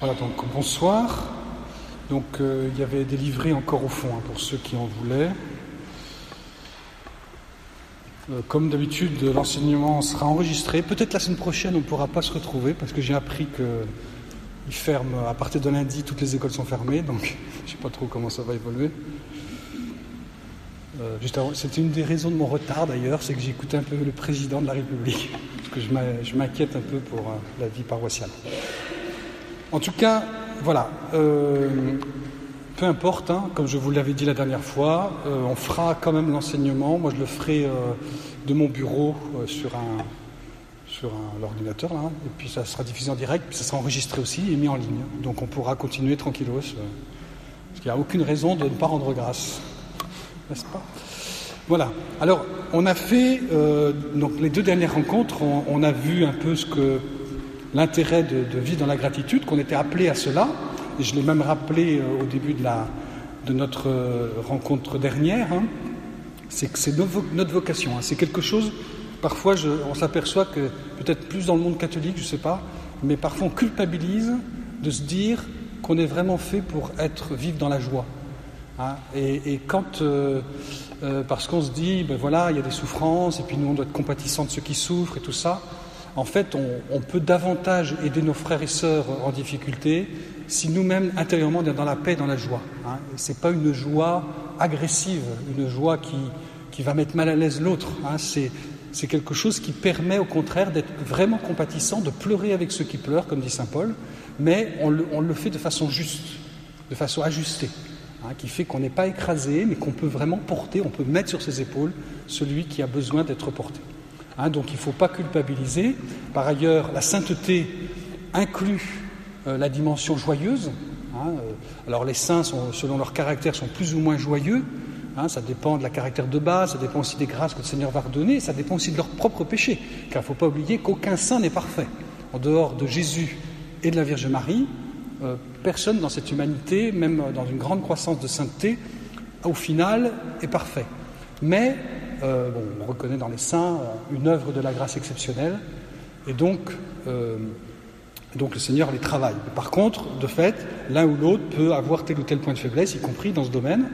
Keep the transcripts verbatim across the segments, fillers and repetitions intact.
Voilà, donc bonsoir. Donc euh, il y avait des livrets encore au fond, hein, pour ceux qui en voulaient. Euh, comme d'habitude, l'enseignement sera enregistré. Peut-être la semaine prochaine, on ne pourra pas se retrouver parce que j'ai appris qu'ils ferment à partir de lundi, toutes les écoles sont fermées, donc je ne sais pas trop comment ça va évoluer. Euh, juste avant, c'était une des raisons de mon retard d'ailleurs, c'est que j'ai écouté un peu le président de la République, parce que je m'inquiète un peu pour euh, la vie paroissiale. En tout cas, voilà, euh, peu importe, hein, comme je vous l'avais dit la dernière fois, euh, on fera quand même l'enseignement. Moi, je le ferai euh, de mon bureau euh, sur un sur un, l'ordinateur, là, et puis ça sera diffusé en direct, puis ça sera enregistré aussi et mis en ligne. Donc on pourra continuer tranquillos, euh, parce qu'il n'y a aucune raison de ne pas rendre grâce, n'est-ce pas ? Voilà. Alors, on a fait euh, donc les deux dernières rencontres, on, on a vu un peu ce que l'intérêt de, de vivre dans la gratitude, qu'on était appelé à cela, et je l'ai même rappelé euh, au début de, la, de notre euh, rencontre dernière, hein, c'est que c'est notre, notre vocation, hein, c'est quelque chose, parfois je, on s'aperçoit que, peut-être plus dans le monde catholique, je ne sais pas, mais parfois on culpabilise de se dire qu'on est vraiment fait pour être, vivre dans la joie. Hein, et, et quand, euh, euh, parce qu'on se dit, ben voilà, il y a des souffrances, et puis nous on doit être compatissants de ceux qui souffrent et tout ça, en fait, on, on peut davantage aider nos frères et sœurs en difficulté si nous-mêmes, intérieurement, on est dans la paix et dans la joie. Hein. Ce n'est pas une joie agressive, une joie qui, qui va mettre mal à l'aise l'autre. Hein. C'est, c'est quelque chose qui permet, au contraire, d'être vraiment compatissant, de pleurer avec ceux qui pleurent, comme dit saint Paul, mais on le, on le fait de façon juste, de façon ajustée, hein, qui fait qu'on n'est pas écrasé, mais qu'on peut vraiment porter, on peut mettre sur ses épaules celui qui a besoin d'être porté. Hein, donc il ne faut pas culpabiliser. Par ailleurs, la sainteté inclut euh, la dimension joyeuse. Hein, euh, alors les saints, sont, selon leur caractère, sont plus ou moins joyeux. Hein, ça dépend de la caractère de base, ça dépend aussi des grâces que le Seigneur va redonner, ça dépend aussi de leur propre péché. Car il ne faut pas oublier qu'aucun saint n'est parfait. En dehors de Jésus et de la Vierge Marie, euh, personne dans cette humanité, même dans une grande croissance de sainteté, au final, est parfait. Mais Euh, bon, on reconnaît dans les saints euh, une œuvre de la grâce exceptionnelle, et donc, euh, donc le Seigneur les travaille. Par contre, de fait, l'un ou l'autre peut avoir tel ou tel point de faiblesse, y compris dans ce domaine,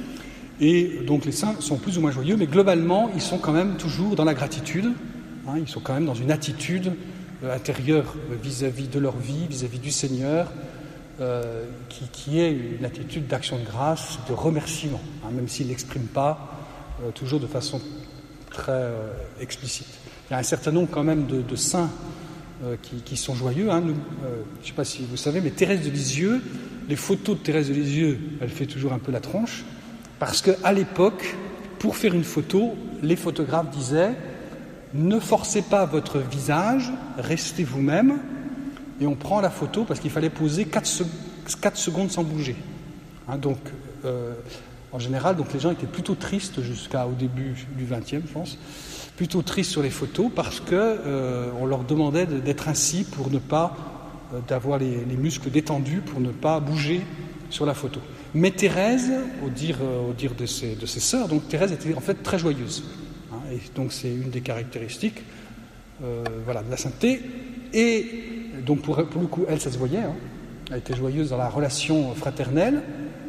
et donc les saints sont plus ou moins joyeux, mais globalement, ils sont quand même toujours dans la gratitude, hein, ils sont quand même dans une attitude euh, intérieure vis-à-vis de leur vie, vis-à-vis du Seigneur, euh, qui, qui est une attitude d'action de grâce, de remerciement, hein, même s'ils ne l'expriment pas Euh, toujours de façon très euh, explicite. Il y a un certain nombre quand même de, de saints euh, qui, qui sont joyeux. Hein. Nous, euh, je ne sais pas si vous savez, mais Thérèse de Lisieux, les photos de Thérèse de Lisieux, elle fait toujours un peu la tronche, parce qu'à l'époque, pour faire une photo, les photographes disaient « Ne forcez pas votre visage, restez vous-même », et on prend la photo parce qu'il fallait poser quatre secondes sans bouger. Hein, donc, euh, en général, donc les gens étaient plutôt tristes jusqu'au début du vingtième, je pense, plutôt tristes sur les photos parce qu'on euh, leur demandait de, d'être ainsi pour ne pas, euh, d'avoir les, les muscles détendus pour ne pas bouger sur la photo. Mais Thérèse, au dire, euh, au dire de ses, de ses sœurs, donc Thérèse était en fait très joyeuse. Hein, et donc c'est une des caractéristiques euh, voilà, de la sainteté. Et donc pour, pour le coup, elle, ça se voyait, hein, elle était joyeuse dans la relation fraternelle.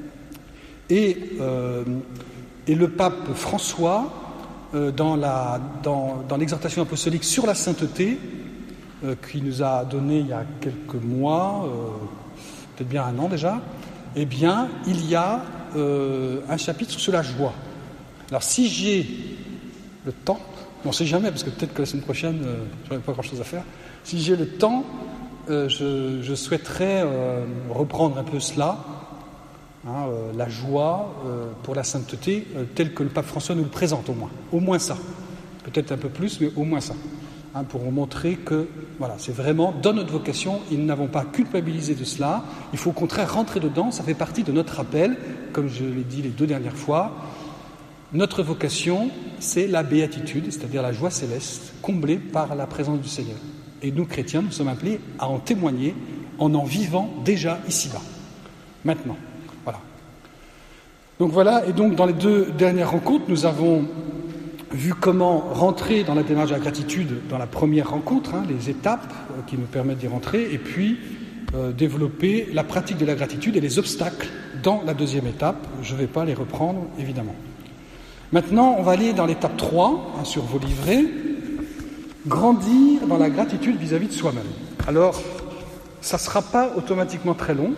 Et, euh, et le pape François, euh, dans, la, dans, dans l'exhortation apostolique sur la sainteté, euh, qu'il nous a donnée il y a quelques mois, euh, peut-être bien un an déjà, eh bien, il y a euh, un chapitre sur la joie. Alors, si j'ai le temps, on ne sait jamais, parce que peut-être que la semaine prochaine, euh, je n'aurai pas grand-chose à faire, si j'ai le temps, euh, je, je souhaiterais euh, reprendre un peu cela. Hein, euh, la joie euh, pour la sainteté euh, telle que le pape François nous le présente au moins, au moins ça, peut-être un peu plus, mais au moins ça, hein, pour montrer que voilà, c'est vraiment dans notre vocation, et nous n'avons pas culpabilisé de cela, il faut au contraire rentrer dedans, ça fait partie de notre appel, comme je l'ai dit les deux dernières fois, notre vocation c'est la béatitude, c'est-à-dire la joie céleste, comblée par la présence du Seigneur. Et nous chrétiens, nous sommes appelés à en témoigner en en vivant déjà ici-bas, maintenant. Voilà. Donc voilà, et donc dans les deux dernières rencontres, nous avons vu comment rentrer dans la démarche de la gratitude dans la première rencontre, hein, les étapes euh, qui nous permettent d'y rentrer, et puis euh, développer la pratique de la gratitude et les obstacles dans la deuxième étape. Je ne vais pas les reprendre, évidemment. Maintenant, on va aller dans l'étape trois, hein, sur vos livrets, grandir dans la gratitude vis-à-vis de soi-même. Alors, ça ne sera pas automatiquement très long,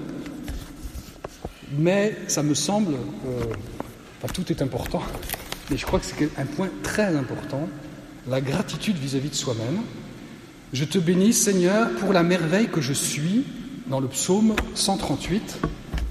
mais ça me semble, euh, enfin, tout est important, mais je crois que c'est un point très important, la gratitude vis-à-vis de soi-même. Je te bénis, Seigneur, pour la merveille que je suis, dans le psaume cent trente-huit.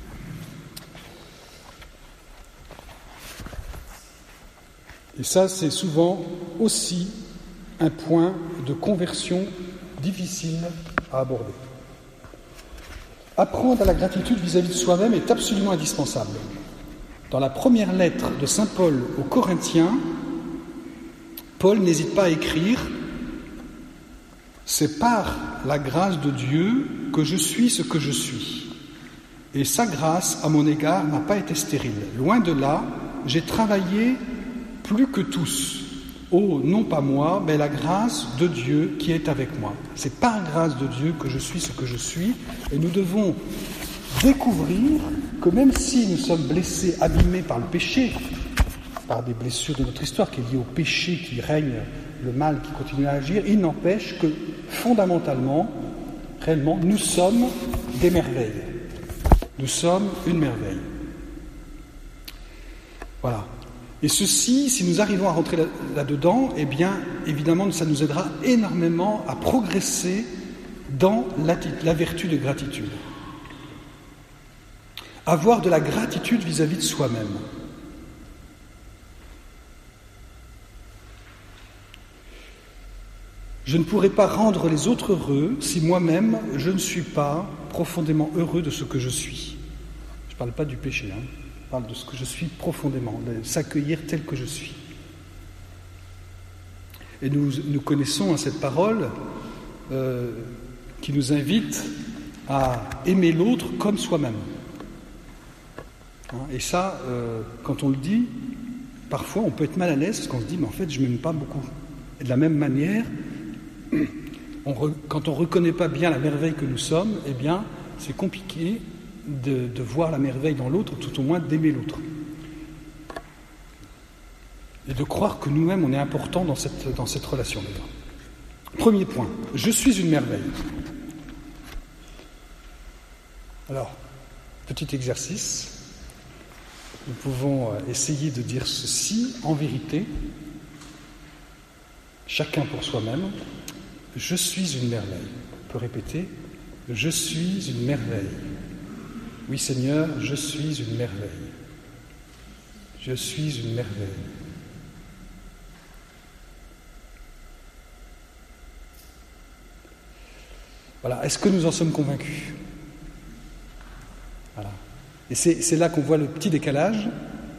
Et ça, c'est souvent aussi un point de conversion difficile à aborder. Apprendre à la gratitude vis-à-vis de soi-même est absolument indispensable. Dans la première lettre de saint Paul aux Corinthiens, Paul n'hésite pas à écrire « C'est par la grâce de Dieu que je suis ce que je suis. Et sa grâce, à mon égard, n'a pas été stérile. Loin de là, j'ai travaillé plus que tous. Oh, non pas moi, mais la grâce de Dieu qui est avec moi. C'est par grâce de Dieu que je suis ce que je suis. Et nous devons découvrir que même si nous sommes blessés, abîmés par le péché, par des blessures de notre histoire qui est liée au péché qui règne, le mal qui continue à agir, il n'empêche que fondamentalement, réellement, nous sommes des merveilles. Nous sommes une merveille. Voilà. Et ceci, si nous arrivons à rentrer là, là-dedans, eh bien, évidemment, ça nous aidera énormément à progresser dans la, la vertu de gratitude. Avoir de la gratitude vis-à-vis de soi-même. Je ne pourrai pas rendre les autres heureux si moi-même je ne suis pas profondément heureux de ce que je suis. Je ne parle pas du péché, hein. Je parle de ce que je suis profondément, de s'accueillir tel que je suis. Et nous, nous connaissons hein, cette parole euh, qui nous invite à aimer l'autre comme soi-même. Hein, et ça, euh, quand on le dit, parfois on peut être mal à l'aise parce qu'on se dit, mais en fait, je ne m'aime pas beaucoup. Et de la même manière, on re, quand on ne reconnaît pas bien la merveille que nous sommes, eh bien, c'est compliqué de, de voir la merveille dans l'autre, tout au moins d'aimer l'autre. Et de croire que nous-mêmes, on est important dans cette, dans cette relation. Premier point, je suis une merveille. Alors, petit exercice, nous pouvons essayer de dire ceci en vérité, chacun pour soi-même. Je suis une merveille. On peut répéter, je suis une merveille. Oui Seigneur, je suis une merveille. Je suis une merveille. Voilà, est-ce que nous en sommes convaincus ? Voilà. Et c'est, c'est là qu'on voit le petit décalage.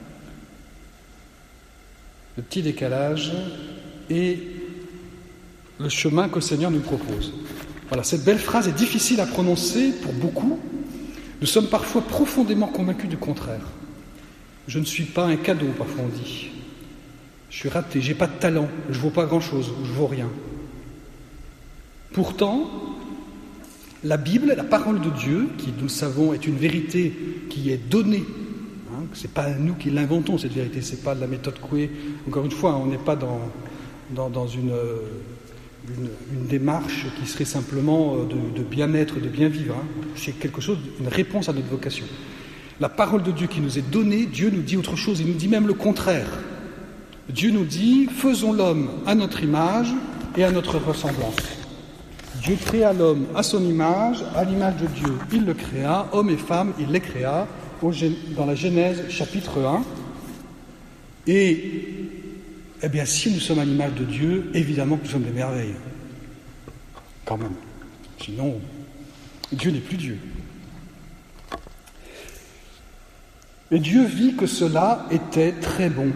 Le petit décalage et le chemin que le Seigneur nous propose. Voilà, cette belle phrase est difficile à prononcer pour beaucoup. Nous sommes parfois profondément convaincus du contraire. Je ne suis pas un cadeau, parfois on dit. Je suis raté, j'ai pas de talent, je ne vaux pas grand-chose, je ne vaux rien. Pourtant, la Bible, la parole de Dieu, qui, nous le savons, est une vérité qui est donnée, hein, ce n'est pas nous qui l'inventons, cette vérité, ce n'est pas de la méthode Coué. Encore une fois, on n'est pas dans, dans, dans une... Une, une démarche qui serait simplement de, de bien-être, de bien vivre. Hein. C'est quelque chose, une réponse à notre vocation. La parole de Dieu qui nous est donnée, Dieu nous dit autre chose, il nous dit même le contraire. Dieu nous dit, faisons l'homme à notre image et à notre ressemblance. Dieu créa l'homme à son image, à l'image de Dieu, il le créa, homme et femme, il les créa, au, dans la Genèse chapitre un. Et Eh bien, si nous sommes à l'image de Dieu, évidemment que nous sommes des merveilles. Quand même. Sinon, Dieu n'est plus Dieu. Et Dieu vit que cela était très bon.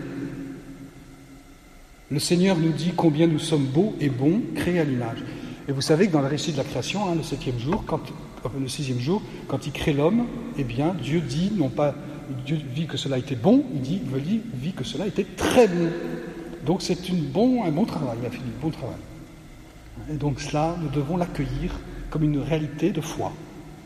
Le Seigneur nous dit combien nous sommes beaux et bons, créés à l'image. Et vous savez que dans le récit de la création, hein, le septième jour, quand, le sixième jour, quand il crée l'homme, eh bien, Dieu dit, non pas, Dieu vit que cela était bon, il dit, il vit que cela était très bon. Donc c'est une bon, un bon travail, il a fait du bon travail. Et donc cela, nous devons l'accueillir comme une réalité de foi.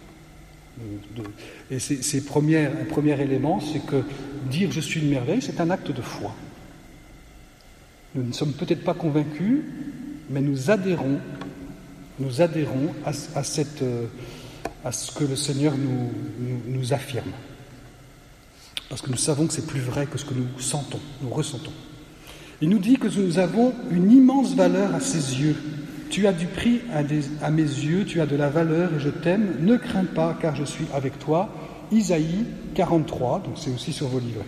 De, de, et c'est, c'est première, un premier élément, c'est que dire « je suis une merveille », c'est un acte de foi. Nous ne sommes peut-être pas convaincus, mais nous adhérons, nous adhérons à, à, cette, à ce que le Seigneur nous, nous, nous affirme. Parce que nous savons que c'est plus vrai que ce que nous sentons, nous ressentons. Il nous dit que nous avons une immense valeur à ses yeux. Tu as du prix à, des, à mes yeux, tu as de la valeur et je t'aime. Ne crains pas car je suis avec toi. Isaïe quarante-trois, donc c'est aussi sur vos livrets.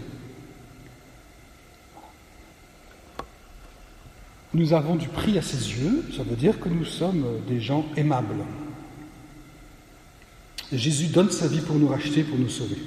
Nous avons du prix à ses yeux, ça veut dire que nous sommes des gens aimables. Et Jésus donne sa vie pour nous racheter, pour nous sauver.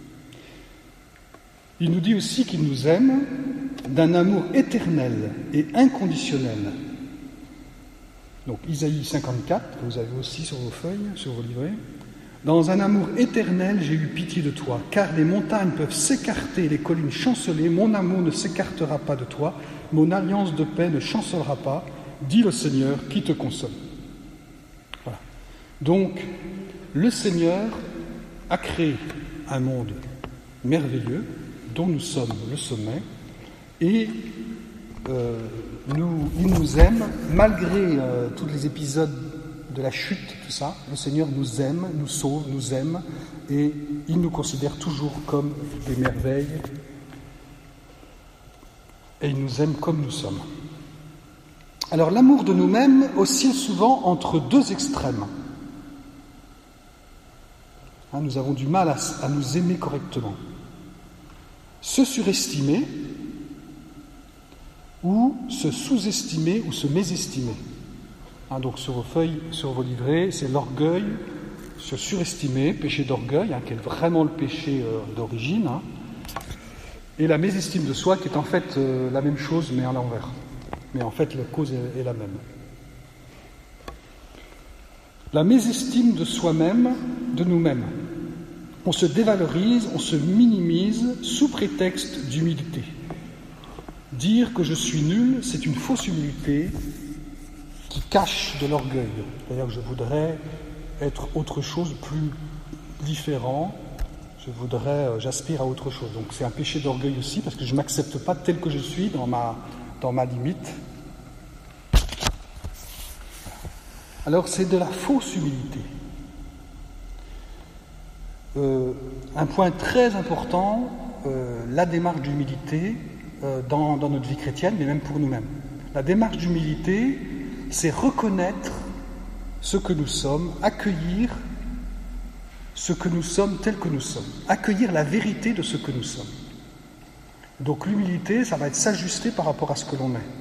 Il nous dit aussi qu'il nous aime d'un amour éternel et inconditionnel. Donc Isaïe cinquante-quatre, que vous avez aussi sur vos feuilles, sur vos livrets. Dans un amour éternel, j'ai eu pitié de toi, car les montagnes peuvent s'écarter, les collines chanceler, mon amour ne s'écartera pas de toi, mon alliance de paix ne chancelera pas, dit le Seigneur qui te console. Voilà. Donc, le Seigneur a créé un monde merveilleux, dont nous sommes le sommet, et euh, nous, il nous aime, malgré euh, tous les épisodes de la chute, tout ça, le Seigneur nous aime, nous sauve, nous aime, et il nous considère toujours comme des merveilles, et il nous aime comme nous sommes. Alors l'amour de nous-mêmes oscille souvent entre deux extrêmes. Hein, nous avons du mal à, à nous aimer correctement. Se surestimer ou se sous-estimer ou se mésestimer. Hein, donc sur vos feuilles, sur vos livrets, c'est l'orgueil, se surestimer, péché d'orgueil, hein, qui est vraiment le péché euh, d'origine, hein, et la mésestime de soi qui est en fait euh, la même chose mais à l'envers. Mais en fait la cause est, est la même. La mésestime de soi-même, de nous-mêmes. On se dévalorise, on se minimise sous prétexte d'humilité. Dire que je suis nul, c'est une fausse humilité qui cache de l'orgueil. C'est-à-dire que je voudrais être autre chose, plus différent. Je voudrais, j'aspire à autre chose. Donc c'est un péché d'orgueil aussi, parce que je ne m'accepte pas tel que je suis dans ma, dans ma limite. Alors c'est de la fausse humilité. Euh, un point très important, euh, la démarche d'humilité euh, dans, dans notre vie chrétienne, mais même pour nous-mêmes. La démarche d'humilité, c'est reconnaître ce que nous sommes, accueillir ce que nous sommes tel que nous sommes, accueillir la vérité de ce que nous sommes. Donc l'humilité, ça va être s'ajuster par rapport à ce que l'on est.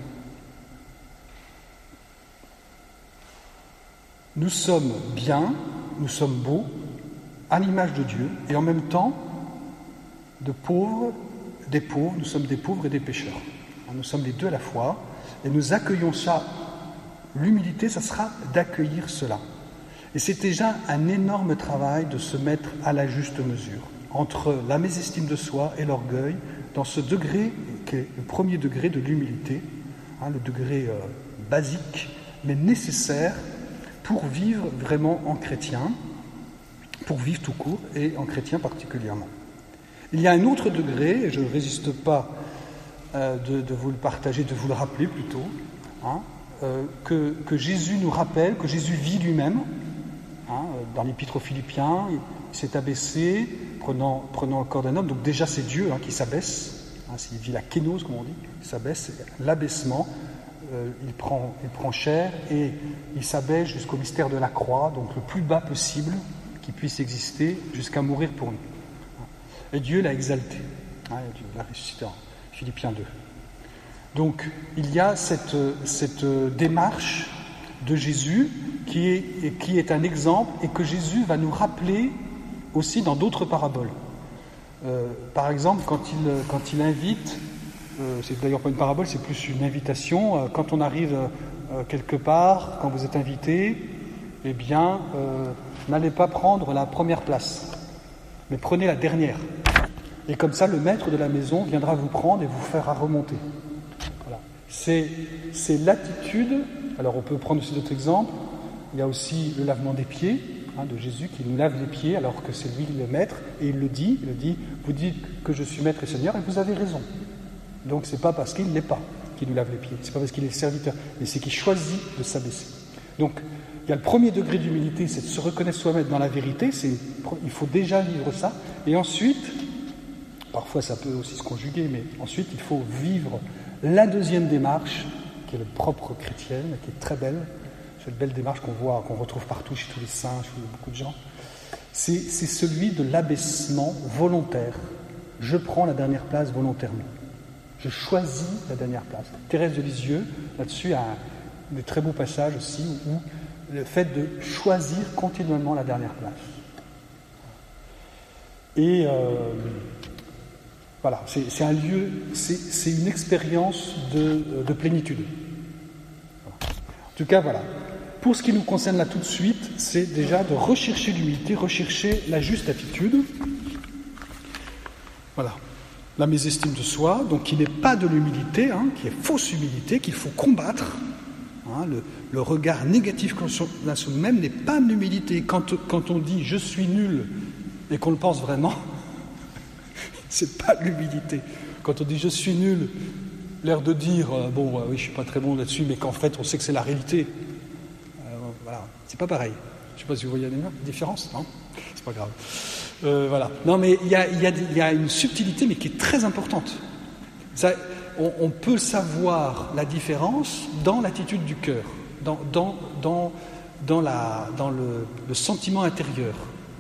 Nous sommes bien, nous sommes beaux, à l'image de Dieu, et en même temps, de pauvres, des pauvres, nous sommes des pauvres et des pécheurs. Nous sommes les deux à la fois, et nous accueillons ça. L'humilité, ça sera d'accueillir cela. Et c'est déjà un énorme travail de se mettre à la juste mesure, entre la mésestime de soi et l'orgueil, dans ce degré, qui est le premier degré de l'humilité, hein, le degré euh, basique, mais nécessaire pour vivre vraiment en chrétien, pour vivre tout court, et en chrétien particulièrement. Il y a un autre degré, et je ne résiste pas euh, de, de vous le partager, de vous le rappeler plutôt, hein, euh, que, que Jésus nous rappelle, que Jésus vit lui-même. Hein, dans l'Épître aux Philippiens, il s'est abaissé, prenant, prenant le corps d'un homme, donc déjà c'est Dieu hein, qui s'abaisse, hein, il vit la kénose comme on dit, il s'abaisse, c'est l'abaissement, euh, il, prend, il prend chair et il s'abaisse jusqu'au mystère de la croix, donc le plus bas possible qui puisse exister jusqu'à mourir pour nous. Et Dieu l'a exalté, hein, Dieu l'a ressuscité en Philippiens deux. Donc il y a cette, cette démarche de Jésus qui est, qui est un exemple et que Jésus va nous rappeler aussi dans d'autres paraboles. Euh, par exemple, quand il, quand il invite, euh, c'est d'ailleurs pas une parabole, c'est plus une invitation, euh, quand on arrive euh, quelque part, quand vous êtes invité, eh bien, euh, n'allez pas prendre la première place, mais prenez la dernière. Et comme ça, le maître de la maison viendra vous prendre et vous fera remonter. Voilà. C'est, c'est l'attitude. Alors on peut prendre aussi d'autres exemples. Il y a aussi le lavement des pieds. hein, de Jésus qui nous lave les pieds alors que c'est lui le maître, et il le dit, il le dit, vous dites que je suis maître et Seigneur, et vous avez raison. Donc c'est pas parce qu'il ne l'est pas qu'il nous lave les pieds, c'est pas parce qu'il est serviteur, mais c'est qu'il choisit de s'abaisser. Donc il y a le premier degré d'humilité, c'est de se reconnaître soi-même dans la vérité, c'est, il faut déjà vivre ça, et ensuite, parfois ça peut aussi se conjuguer, mais ensuite il faut vivre la deuxième démarche, qui est le propre chrétienne, qui est très belle, cette belle démarche qu'on voit, qu'on retrouve partout chez tous les saints, chez beaucoup de gens, c'est, c'est celui de l'abaissement volontaire. Je prends la dernière place volontairement. Je choisis la dernière place. Thérèse de Lisieux, là-dessus, a un, des très beaux passages aussi, où le fait de choisir continuellement la dernière place. Et euh, voilà, c'est, c'est un lieu, c'est, c'est une expérience de, de plénitude. Voilà. En tout cas, voilà. Pour ce qui nous concerne là tout de suite, c'est déjà de rechercher l'humilité, rechercher la juste attitude. Voilà. La mésestime de soi, donc qui n'est pas de l'humilité, hein, qui est fausse humilité, qu'il faut combattre. Hein, le, le regard négatif qu'on a sur nous-mêmes n'est pas de l'humilité. Quand, quand on dit « je suis nul » et qu'on le pense vraiment, c'est pas de l'humilité. Quand on dit « je suis nul », l'air de dire euh, « bon, euh, oui, je suis pas très bon là-dessus », mais qu'en fait, on sait que c'est la réalité. Euh, voilà, c'est pas pareil. Je sais pas si vous voyez la différence, non ? C'est pas grave. Euh, voilà. Non, mais il y a, y, a, y a une subtilité, mais qui est très importante. Ça, on, on peut savoir la différence dans l'attitude du cœur, dans, dans, dans, dans, la, dans le, le sentiment intérieur.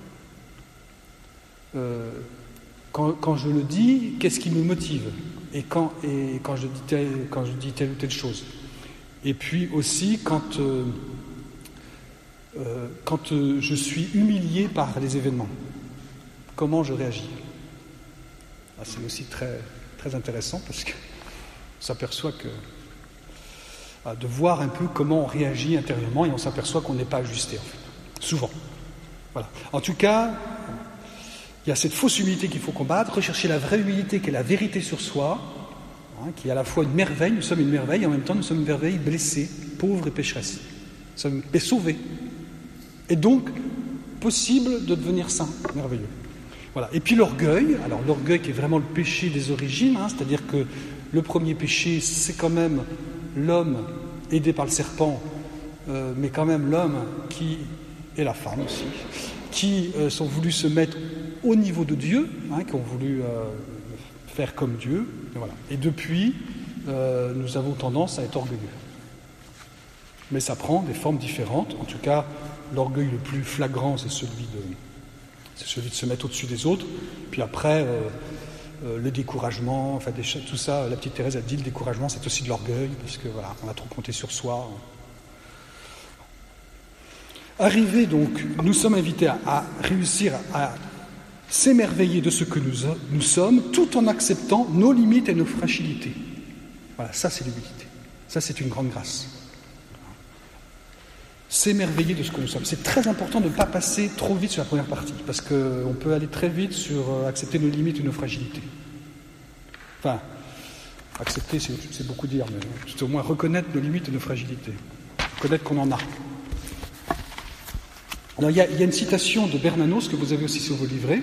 Euh, quand, quand je le dis, qu'est-ce qui me motive ? Et quand, et quand, je dis tel, quand je dis telle ou telle chose. Et puis aussi quand, euh, euh, quand euh, je suis humilié par les événements. Comment je réagis ? Ah, c'est aussi très, très intéressant parce qu'on s'aperçoit que ah, de voir un peu comment on réagit intérieurement et on s'aperçoit qu'on n'est pas ajusté en fait, souvent. Voilà. En tout cas, il y a cette fausse humilité qu'il faut combattre, rechercher la vraie humilité qui est la vérité sur soi, hein, qui est à la fois une merveille, nous sommes une merveille et en même temps nous sommes une merveille blessée, pauvre et pécheresse. Nous sommes mais sauvés. Et donc, possible de devenir saint, merveilleux. Voilà. Et puis l'orgueil, alors l'orgueil qui est vraiment le péché des origines, hein, c'est-à-dire que le premier péché, c'est quand même l'homme aidé par le serpent, euh, mais quand même l'homme qui, et la femme aussi, qui euh, sont voulus se mettre au niveau de Dieu, hein, qui ont voulu euh, faire comme Dieu. Et, voilà. Et depuis, euh, nous avons tendance à être orgueilleux. Mais ça prend des formes différentes. En tout cas, l'orgueil le plus flagrant, c'est celui de... C'est celui de se mettre au-dessus des autres. Puis après, euh, euh, le découragement, enfin des, tout ça, la petite Thérèse a dit, le découragement, c'est aussi de l'orgueil, parce que voilà, on a trop compté sur soi. Arrivé donc, nous sommes invités à, à réussir à s'émerveiller de ce que nous, nous sommes, tout en acceptant nos limites et nos fragilités. Voilà, ça c'est l'humilité. Ça c'est une grande grâce. S'émerveiller de ce que nous sommes. C'est très important de ne pas passer trop vite sur la première partie, parce qu'on peut aller très vite sur euh, accepter nos limites et nos fragilités. Enfin, accepter, c'est, c'est beaucoup dire, mais c'est au moins reconnaître nos limites et nos fragilités. Reconnaître qu'on en a. Alors, il y a, il y a une citation de Bernanos que vous avez aussi sur vos livrets.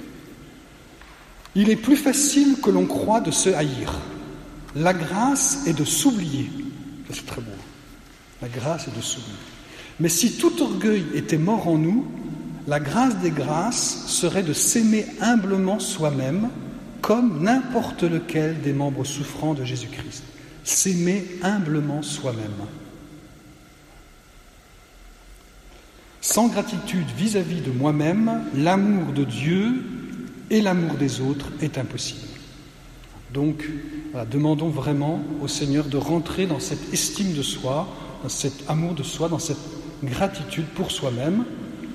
« Il est plus facile que l'on croit de se haïr. La grâce est de s'oublier. » Ça, c'est très beau. La grâce est de s'oublier. Mais si tout orgueil était mort en nous, la grâce des grâces serait de s'aimer humblement soi-même, comme n'importe lequel des membres souffrants de Jésus-Christ. S'aimer humblement soi-même. Sans gratitude vis-à-vis de moi-même, l'amour de Dieu et l'amour des autres est impossible. Donc, voilà, demandons vraiment au Seigneur de rentrer dans cette estime de soi, dans cet amour de soi, dans cette gratitude pour soi-même.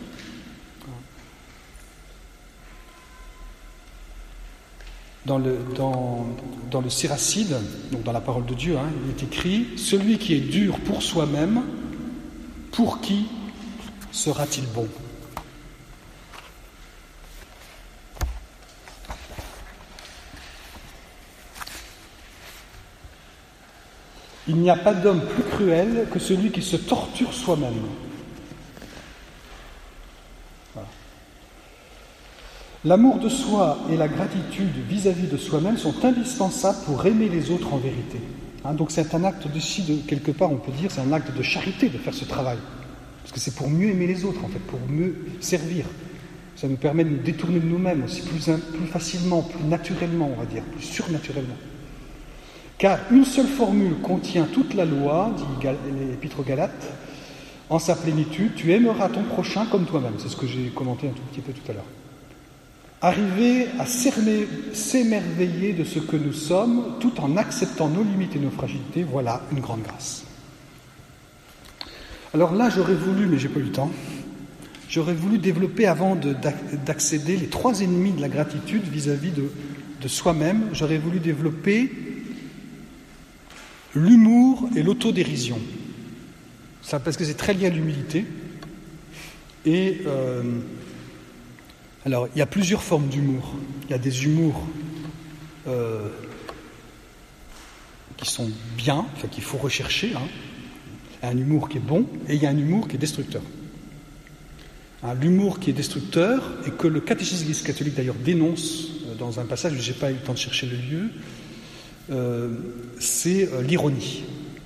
Dans le, dans, dans le Siracide, donc dans la parole de Dieu, hein, il est écrit « Celui qui est dur pour soi-même, pour qui sera-t-il bon ?» Il n'y a pas d'homme plus cruel que celui qui se torture soi-même. Voilà. L'amour de soi et la gratitude vis-à-vis de soi-même sont indispensables pour aimer les autres en vérité. Hein, donc c'est un acte de, si de quelque part on peut dire, c'est un acte de charité de faire ce travail. Parce que c'est pour mieux aimer les autres en fait, pour mieux servir. Ça nous permet de nous détourner de nous-mêmes aussi plus, plus facilement, plus naturellement on va dire, plus surnaturellement. Car une seule formule contient toute la loi, dit l'Épître aux Galates, en sa plénitude, tu aimeras ton prochain comme toi-même. C'est ce que j'ai commenté un tout petit peu tout à l'heure. Arriver à s'émerveiller de ce que nous sommes, tout en acceptant nos limites et nos fragilités, voilà une grande grâce. Alors là, j'aurais voulu, mais j'ai pas eu le temps, j'aurais voulu développer avant de, d'accéder les trois ennemis de la gratitude vis-à-vis de, de soi-même, j'aurais voulu développer l'humour et l'autodérision. Ça, parce que c'est très lié à l'humilité. Et euh, alors, il y a plusieurs formes d'humour. Il y a des humours euh, qui sont bien, enfin qu'il faut rechercher. Hein. Un humour qui est bon, et il y a un humour qui est destructeur. Hein, l'humour qui est destructeur, et que le catéchisme de l'Église catholique d'ailleurs dénonce euh, dans un passage, je n'ai pas eu le temps de chercher le lieu, euh, c'est euh, l'ironie.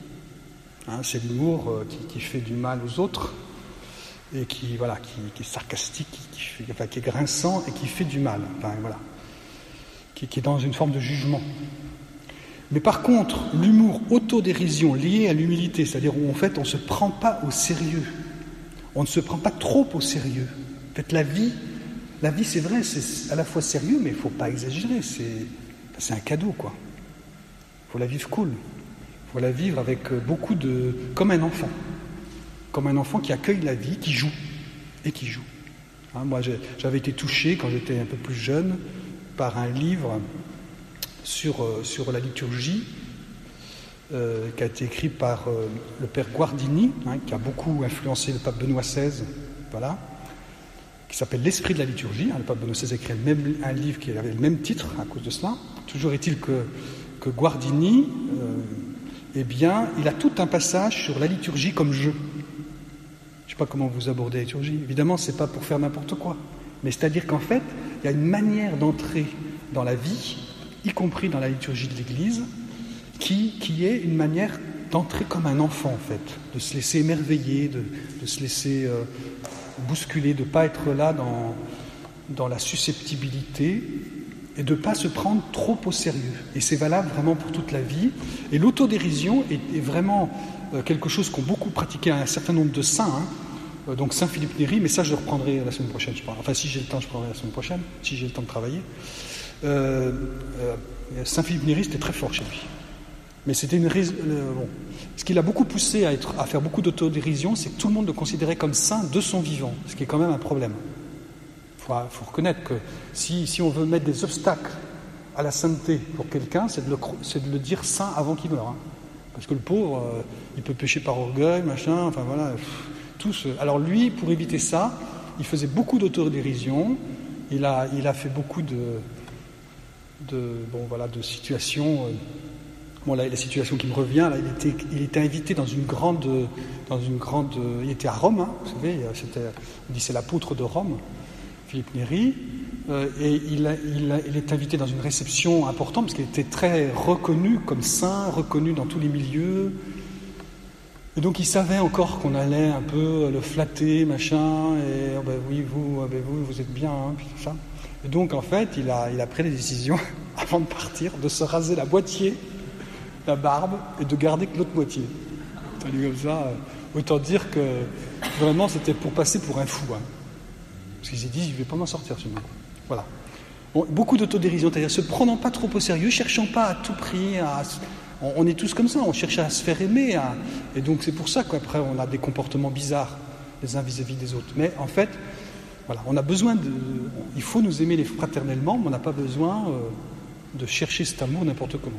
Hein, c'est l'humour euh, qui, qui fait du mal aux autres, et qui, voilà, qui, qui est sarcastique, qui, qui, fait, enfin, qui est grinçant et qui fait du mal, enfin, voilà, qui, qui est dans une forme de jugement. Mais par contre, l'humour autodérision lié à l'humilité, c'est-à-dire où en fait on ne se prend pas au sérieux, on ne se prend pas trop au sérieux. En fait, la vie, la vie c'est vrai, c'est à la fois sérieux, mais il ne faut pas exagérer, c'est, c'est un cadeau, quoi. Il faut la vivre cool, il faut la vivre avec beaucoup de... comme un enfant. Comme un enfant qui accueille la vie, qui joue, et qui joue. Hein, moi, j'ai, j'avais été touché, quand j'étais un peu plus jeune, par un livre sur, euh, sur la liturgie, euh, qui a été écrit par euh, le père Guardini, hein, qui a beaucoup influencé le pape Benoît seize, voilà, qui s'appelle L'Esprit de la liturgie. Hein, le pape Benoît seize a écrit le même, un livre qui avait le même titre à cause de cela. Toujours est-il que, que Guardini, euh, eh bien, il a tout un passage sur la liturgie comme jeu. Je ne sais pas comment vous abordez la liturgie. Évidemment, ce n'est pas pour faire n'importe quoi. Mais c'est-à-dire qu'en fait, il y a une manière d'entrer dans la vie, y compris dans la liturgie de l'Église, qui, qui est une manière d'entrer comme un enfant, en fait. De se laisser émerveiller, de, de se laisser euh, bousculer, de ne pas être là dans, dans la susceptibilité et de ne pas se prendre trop au sérieux. Et c'est valable vraiment pour toute la vie. Et l'autodérision est, est vraiment... quelque chose qu'ont beaucoup pratiqué un certain nombre de saints, hein. Donc Saint Philippe Néri, mais ça je le reprendrai la semaine prochaine, je pense. Enfin, si j'ai le temps, je prendrai la semaine prochaine, si j'ai le temps de travailler. Euh, euh, Saint Philippe Néri, c'était très fort chez lui. Mais c'était une raison. Euh, bon. Ce qui l'a beaucoup poussé à, être, à faire beaucoup d'autodérision, c'est que tout le monde le considérait comme saint de son vivant, ce qui est quand même un problème. Il faut, faut reconnaître que si, si on veut mettre des obstacles à la sainteté pour quelqu'un, c'est de le, c'est de le dire saint avant qu'il meure. Hein. Parce que le pauvre, euh, il peut pécher par orgueil, machin, enfin voilà, pff, tout ce... Alors lui, pour éviter ça, il faisait beaucoup d'autodérision, il a, il a fait beaucoup de, de, bon, voilà, de situations... Euh, bon, là, la situation qui me revient, là, il était, il était invité dans une grande... Dans une grande il était à Rome, hein, vous savez, c'était, on dit c'est l'apôtre de Rome, Philippe Néri, euh, et il, a, il, a, il est invité dans une réception importante parce qu'il était très reconnu comme saint, reconnu dans tous les milieux. Et donc il savait encore qu'on allait un peu le flatter, machin, et oh ben oui, vous, oh ben vous, vous êtes bien, hein, puis tout ça. Et donc en fait, il a, il a pris la décision, avant de partir, de se raser la moitié, la barbe, et de garder que l'autre moitié. Comme ça, euh, autant dire que vraiment c'était pour passer pour un fou. Hein. Parce qu'il s'est dit, je ne vais pas m'en sortir sinon. Voilà. Bon, beaucoup d'autodérision, c'est-à-dire se prenant pas trop au sérieux, cherchant pas à tout prix, à... on, on est tous comme ça, on cherche à se faire aimer, à... et donc c'est pour ça qu'après on a des comportements bizarres les uns vis-à-vis des autres. Mais en fait, voilà, on a besoin de, il faut nous aimer les fraternellement, mais on n'a pas besoin euh, de chercher cet amour n'importe comment.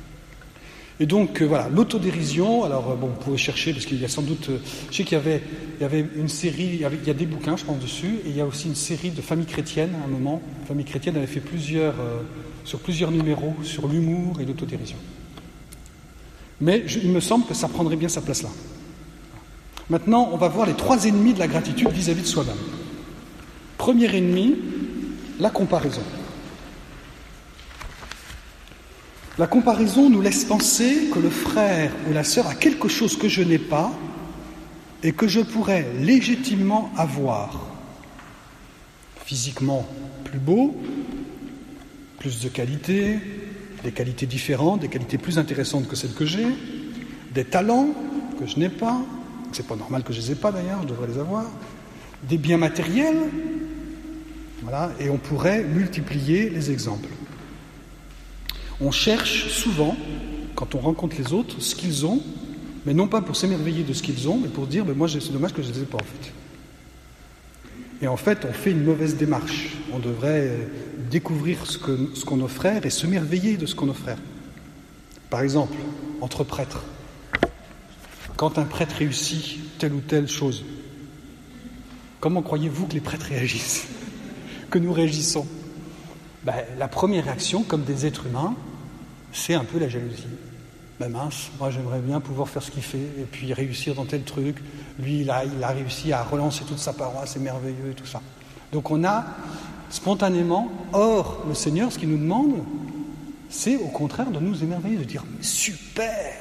Et donc, euh, voilà, l'autodérision, alors, euh, bon, vous pouvez chercher, parce qu'il y a sans doute... Euh, je sais qu'il y avait, il y avait une série, il y, avait, il y a des bouquins, je pense, dessus, et il y a aussi une série de Famille chrétienne, à un moment. Famille chrétienne avait fait plusieurs, euh, sur plusieurs numéros, sur l'humour et l'autodérision. Mais je, il me semble que ça prendrait bien sa place là. Maintenant, on va voir les trois ennemis de la gratitude vis-à-vis de soi-même. Premier ennemi, la comparaison. La comparaison nous laisse penser que le frère ou la sœur a quelque chose que je n'ai pas et que je pourrais légitimement avoir. Physiquement plus beau, plus de qualités, des qualités différentes, des qualités plus intéressantes que celles que j'ai, des talents que je n'ai pas, c'est pas normal que je les ai pas d'ailleurs, je devrais les avoir, des biens matériels, voilà, et on pourrait multiplier les exemples. On cherche souvent, quand on rencontre les autres, ce qu'ils ont, mais non pas pour s'émerveiller de ce qu'ils ont, mais pour dire, ben moi c'est dommage que je ne les ai pas en fait. Et en fait, on fait une mauvaise démarche. On devrait découvrir ce, que, ce qu'ont nos frères et s'émerveiller de ce qu'ont nos frères. Par exemple, entre prêtres, quand un prêtre réussit telle ou telle chose, comment croyez-vous que les prêtres réagissent ? Que nous réagissons ? Ben, la première réaction, comme des êtres humains, c'est un peu la jalousie. Ben mince, moi j'aimerais bien pouvoir faire ce qu'il fait et puis réussir dans tel truc. Lui, il a, il a réussi à relancer toute sa paroisse, c'est merveilleux et tout ça. Donc on a spontanément, or le Seigneur, ce qu'il nous demande, c'est au contraire de nous émerveiller, de dire super,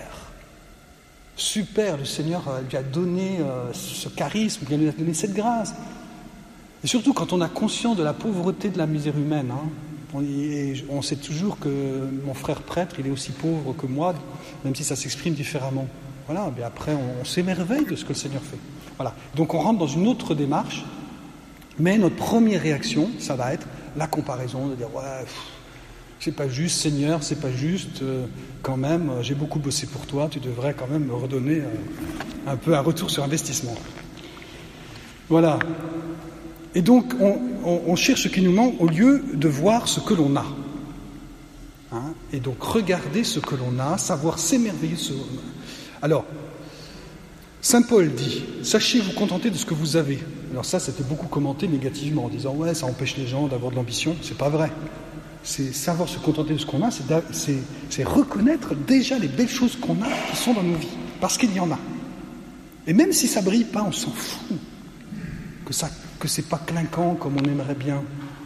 super, le Seigneur lui a donné euh, ce charisme, il lui a donné cette grâce. Et surtout quand on a conscience de la pauvreté de la misère humaine, hein, on, on sait toujours que mon frère prêtre, il est aussi pauvre que moi, même si ça s'exprime différemment. Voilà, mais après on, on s'émerveille de ce que le Seigneur fait. Voilà. Donc on rentre dans une autre démarche, mais notre première réaction, ça va être la comparaison, de dire ouais, pff, c'est pas juste Seigneur, c'est pas juste, euh, quand même, j'ai beaucoup bossé pour toi, tu devrais quand même me redonner euh, un peu un retour sur investissement. Voilà. Et donc, on, on, on cherche ce qui nous manque au lieu de voir ce que l'on a. Hein, et donc, regarder ce que l'on a, savoir s'émerveiller de ce que l'on a. Alors, Saint Paul dit, sachez vous contenter de ce que vous avez. Alors ça, c'était beaucoup commenté négativement, en disant, ouais, ça empêche les gens d'avoir de l'ambition. C'est pas vrai. C'est savoir se contenter de ce qu'on a, c'est, c'est, c'est reconnaître déjà les belles choses qu'on a qui sont dans nos vies. Parce qu'il y en a. Et même si ça brille pas, on s'en fout. Que ça que c'est pas clinquant comme on aimerait bien.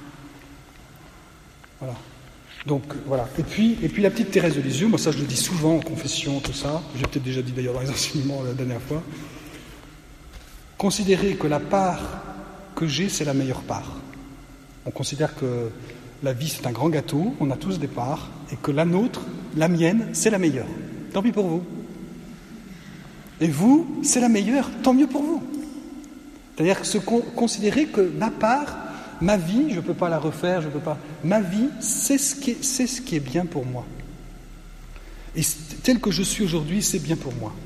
Voilà. Donc voilà. Et puis, et puis la petite Thérèse de Lisieux, moi ça je le dis souvent en confession, tout ça, j'ai peut-être déjà dit d'ailleurs dans les enseignements la dernière fois, considérer que la part que j'ai, c'est la meilleure part. On considère que la vie c'est un grand gâteau, on a tous des parts, et que la nôtre, la mienne, c'est la meilleure. Tant pis pour vous. Et vous, c'est la meilleure, tant mieux pour vous. C'est-à-dire se con- considérer que ma part, ma vie, je ne peux pas la refaire, je ne peux pas. Ma vie, c'est ce qui est, c'est ce qui est bien pour moi. Et tel que je suis aujourd'hui, c'est bien pour moi.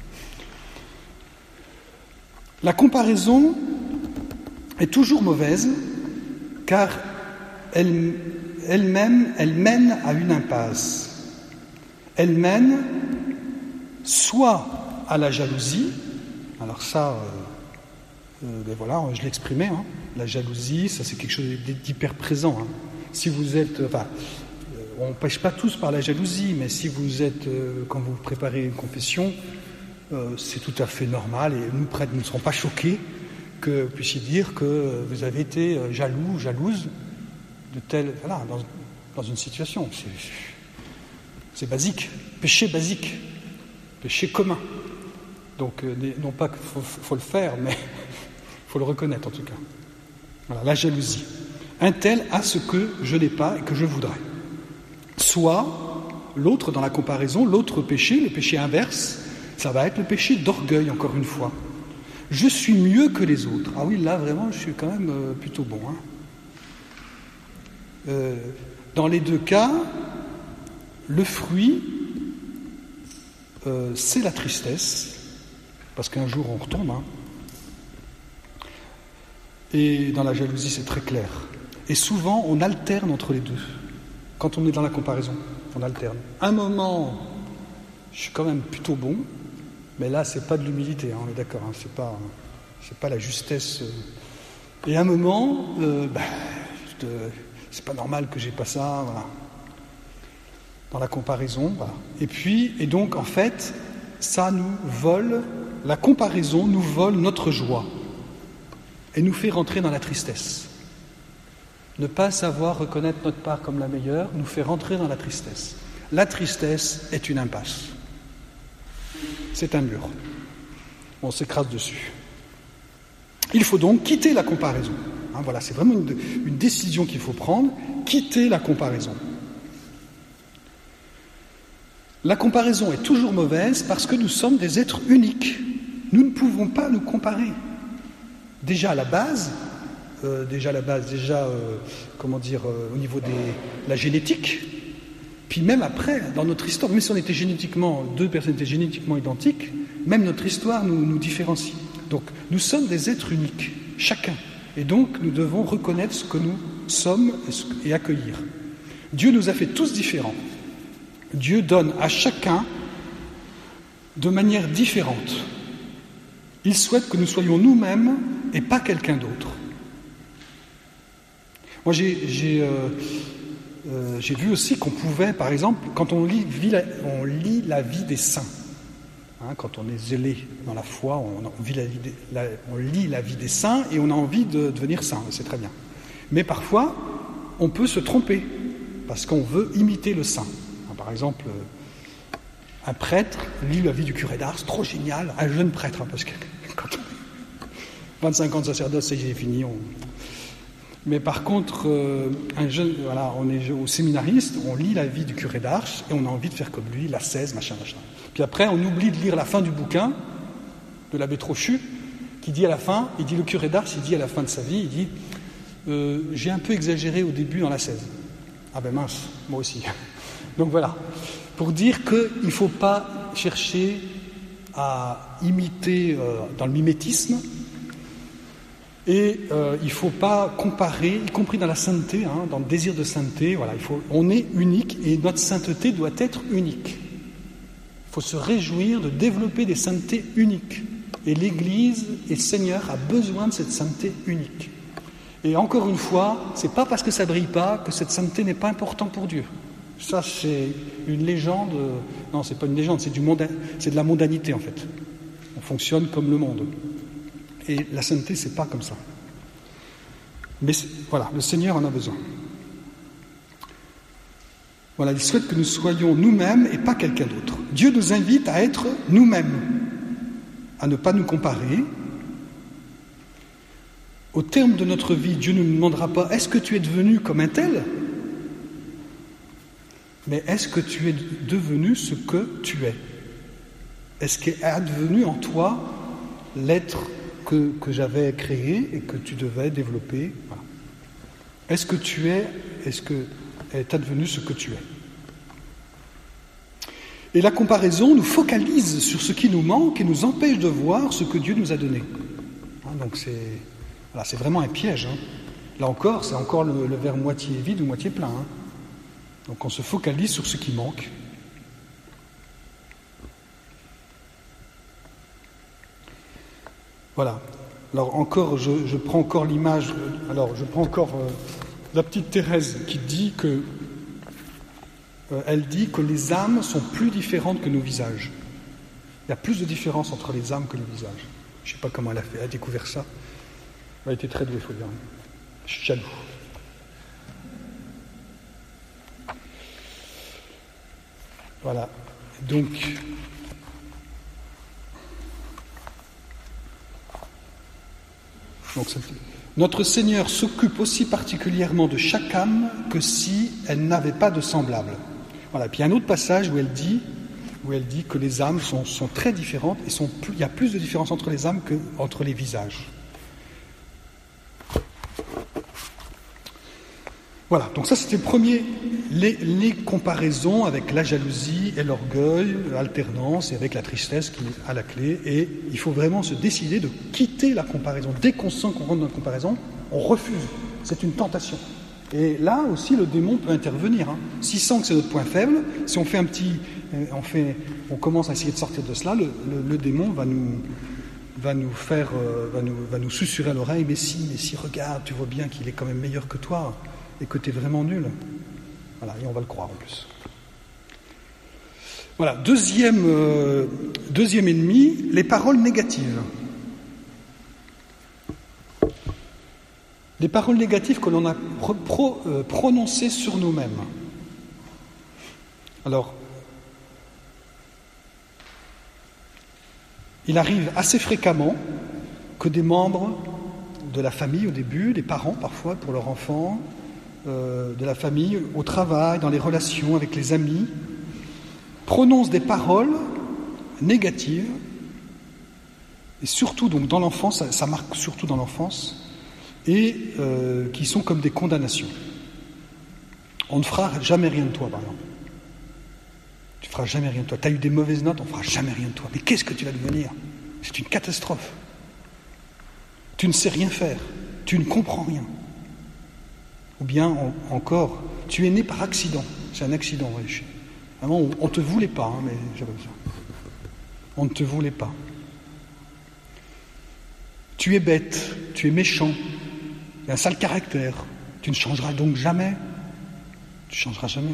La comparaison est toujours mauvaise, car elle, elle-même, elle mène à une impasse. Elle mène soit à la jalousie, alors ça. Euh, Euh, ben voilà, je l'exprimais, hein. La jalousie, ça c'est quelque chose d'hyper présent. Hein. Si vous êtes, enfin, euh, on ne pêche pas tous par la jalousie, mais si vous êtes, euh, quand vous préparez une confession, euh, c'est tout à fait normal et nous prêtres ne serons pas choqués que vous puissiez dire que vous avez été jaloux, jalouse de telle, voilà, dans, dans une situation. C'est, c'est basique, péché basique, péché commun. Donc, euh, non pas qu'il faut, faut le faire, mais il faut le reconnaître en tout cas. Voilà, la jalousie. Un tel a ce que je n'ai pas et que je voudrais. Soit, l'autre dans la comparaison, l'autre péché, le péché inverse, ça va être le péché d'orgueil, encore une fois. Je suis mieux que les autres. Ah oui, là vraiment, je suis quand même euh, plutôt bon. Hein. Euh, dans les deux cas, le fruit, euh, c'est la tristesse, parce qu'un jour on retombe. Hein. Et dans la jalousie, c'est très clair. Et souvent, on alterne entre les deux. Quand on est dans la comparaison, on alterne. Un moment, je suis quand même plutôt bon, mais là, c'est pas de l'humilité, hein, on est d'accord. Hein, c'est pas, c'est pas la justesse. Et un moment, euh, bah, je, c'est pas normal que j'ai pas ça. Voilà. Dans la comparaison, voilà. Et puis, et donc, en fait, ça nous vole. La comparaison nous vole notre joie et nous fait rentrer dans la tristesse. Ne pas savoir reconnaître notre part comme la meilleure nous fait rentrer dans la tristesse. La tristesse est une impasse. C'est un mur. On s'écrase dessus. Il faut donc quitter la comparaison. Hein, voilà, c'est vraiment une, une décision qu'il faut prendre. Quitter la comparaison. La comparaison est toujours mauvaise parce que nous sommes des êtres uniques. Nous ne pouvons pas nous comparer. Déjà à la base, euh, déjà à la base, déjà, euh, comment dire, euh, au niveau de la génétique, puis même après, dans notre histoire, même si on était génétiquement, deux personnes étaient génétiquement identiques, même notre histoire nous, nous différencie. Donc, nous sommes des êtres uniques, chacun. Et donc, nous devons reconnaître ce que nous sommes et accueillir. Dieu nous a fait tous différents. Dieu donne à chacun de manière différente. Il souhaite que nous soyons nous-mêmes et pas quelqu'un d'autre. Moi, j'ai, j'ai, euh, euh, j'ai vu aussi qu'on pouvait, par exemple, quand on lit, on lit la vie des saints, hein, quand on est zélé dans la foi, on, on, vit la vie des, la, on lit la vie des saints et on a envie de devenir saint, c'est très bien. Mais parfois, on peut se tromper parce qu'on veut imiter le saint. Par exemple, un prêtre lit la vie du curé d'Ars, trop génial, un jeune prêtre, hein, parce que quand on... vingt-cinq ans de sacerdoce, c'est fini. On... Mais par contre, euh, un jeune, voilà, on est au séminariste, on lit la vie du curé d'Ars et on a envie de faire comme lui, l'ascèse, machin, machin. Puis après, on oublie de lire la fin du bouquin de l'abbé Trochu, qui dit à la fin, il dit le curé d'Ars, il dit à la fin de sa vie, il dit euh, j'ai un peu exagéré au début dans l'ascèse. Ah ben mince, moi aussi. Donc voilà, pour dire qu'il ne faut pas chercher à imiter euh, dans le mimétisme et euh, il ne faut pas comparer, y compris dans la sainteté, hein, dans le désir de sainteté. Voilà, il faut, on est unique et notre sainteté doit être unique. Il faut se réjouir de développer des saintetés uniques. Et l'Église et le Seigneur a besoin de cette sainteté unique. Et encore une fois, ce n'est pas parce que ça ne brille pas que cette sainteté n'est pas importante pour Dieu. Ça, c'est une légende. Non, c'est pas une légende, c'est, du monda... c'est de la mondanité, en fait. On fonctionne comme le monde. Et la sainteté, c'est pas comme ça. Mais voilà, le Seigneur en a besoin. Voilà, il souhaite que nous soyons nous-mêmes et pas quelqu'un d'autre. Dieu nous invite à être nous-mêmes, à ne pas nous comparer. Au terme de notre vie, Dieu ne nous demandera pas « Est-ce que tu es devenu comme un tel ?» Mais est-ce que tu es devenu ce que tu es? Est-ce qu'est advenu en toi l'être que, que j'avais créé et que tu devais développer? Voilà. Est-ce que tu es, est-ce que est advenu ce que tu es? Et la comparaison nous focalise sur ce qui nous manque et nous empêche de voir ce que Dieu nous a donné. Hein, donc c'est, voilà, c'est vraiment un piège. Hein. Là encore, c'est encore le, le verre moitié vide ou moitié plein. Hein. Donc on se focalise sur ce qui manque. Voilà. Alors encore, je, je prends encore l'image, alors je prends encore euh, la petite Thérèse qui dit que, euh, elle dit que les âmes sont plus différentes que nos visages. Il y a plus de différence entre les âmes que les visages. Je ne sais pas comment elle a fait, elle a découvert ça. Elle a été très douée, il faut dire. Je suis jaloux. Voilà, donc Donc, notre Seigneur s'occupe aussi particulièrement de chaque âme que si elle n'avait pas de semblable. Voilà. Puis il y a un autre passage où elle dit, où elle dit que les âmes sont, sont très différentes et sont plus, il y a plus de différence entre les âmes qu'entre les visages. Voilà, donc ça c'était le premier, les, les comparaisons avec la jalousie et l'orgueil, l'alternance et avec la tristesse qui est à la clé, et il faut vraiment se décider de quitter la comparaison. Dès qu'on sent qu'on rentre dans la comparaison, on refuse, c'est une tentation. Et là aussi le démon peut intervenir, hein. S'il sent que c'est notre point faible, si on fait un petit, on, fait, on commence à essayer de sortir de cela, le, le, le démon va nous, va nous faire, euh, va, nous, va nous susurrer à l'oreille, mais si, mais si, regarde, tu vois bien qu'il est quand même meilleur que toi, et que tu es vraiment nul. Voilà, et on va le croire en plus. Voilà, deuxième, euh, deuxième ennemi, les paroles négatives. Des paroles négatives que l'on a pro, pro, euh, prononcées sur nous-mêmes. Alors, il arrive assez fréquemment que des membres de la famille au début, des parents parfois pour leurs enfants, euh, de la famille, au travail, dans les relations avec les amis, prononcent des paroles négatives, et surtout donc dans l'enfance, ça, ça marque surtout dans l'enfance, et euh, qui sont comme des condamnations. On ne fera jamais rien de toi, par exemple. Tu ne feras jamais rien de toi. Tu as eu des mauvaises notes, on ne fera jamais rien de toi. Mais qu'est-ce que tu vas devenir ? C'est une catastrophe. Tu ne sais rien faire. Tu ne comprends rien. Ou bien on, encore, tu es né par accident. C'est un accident, ouais. Vraiment, on ne te voulait pas, hein, mais j'avais besoin. On ne te voulait pas. Tu es bête, tu es méchant, tu as un sale caractère. Tu ne changeras donc jamais. Tu ne changeras jamais.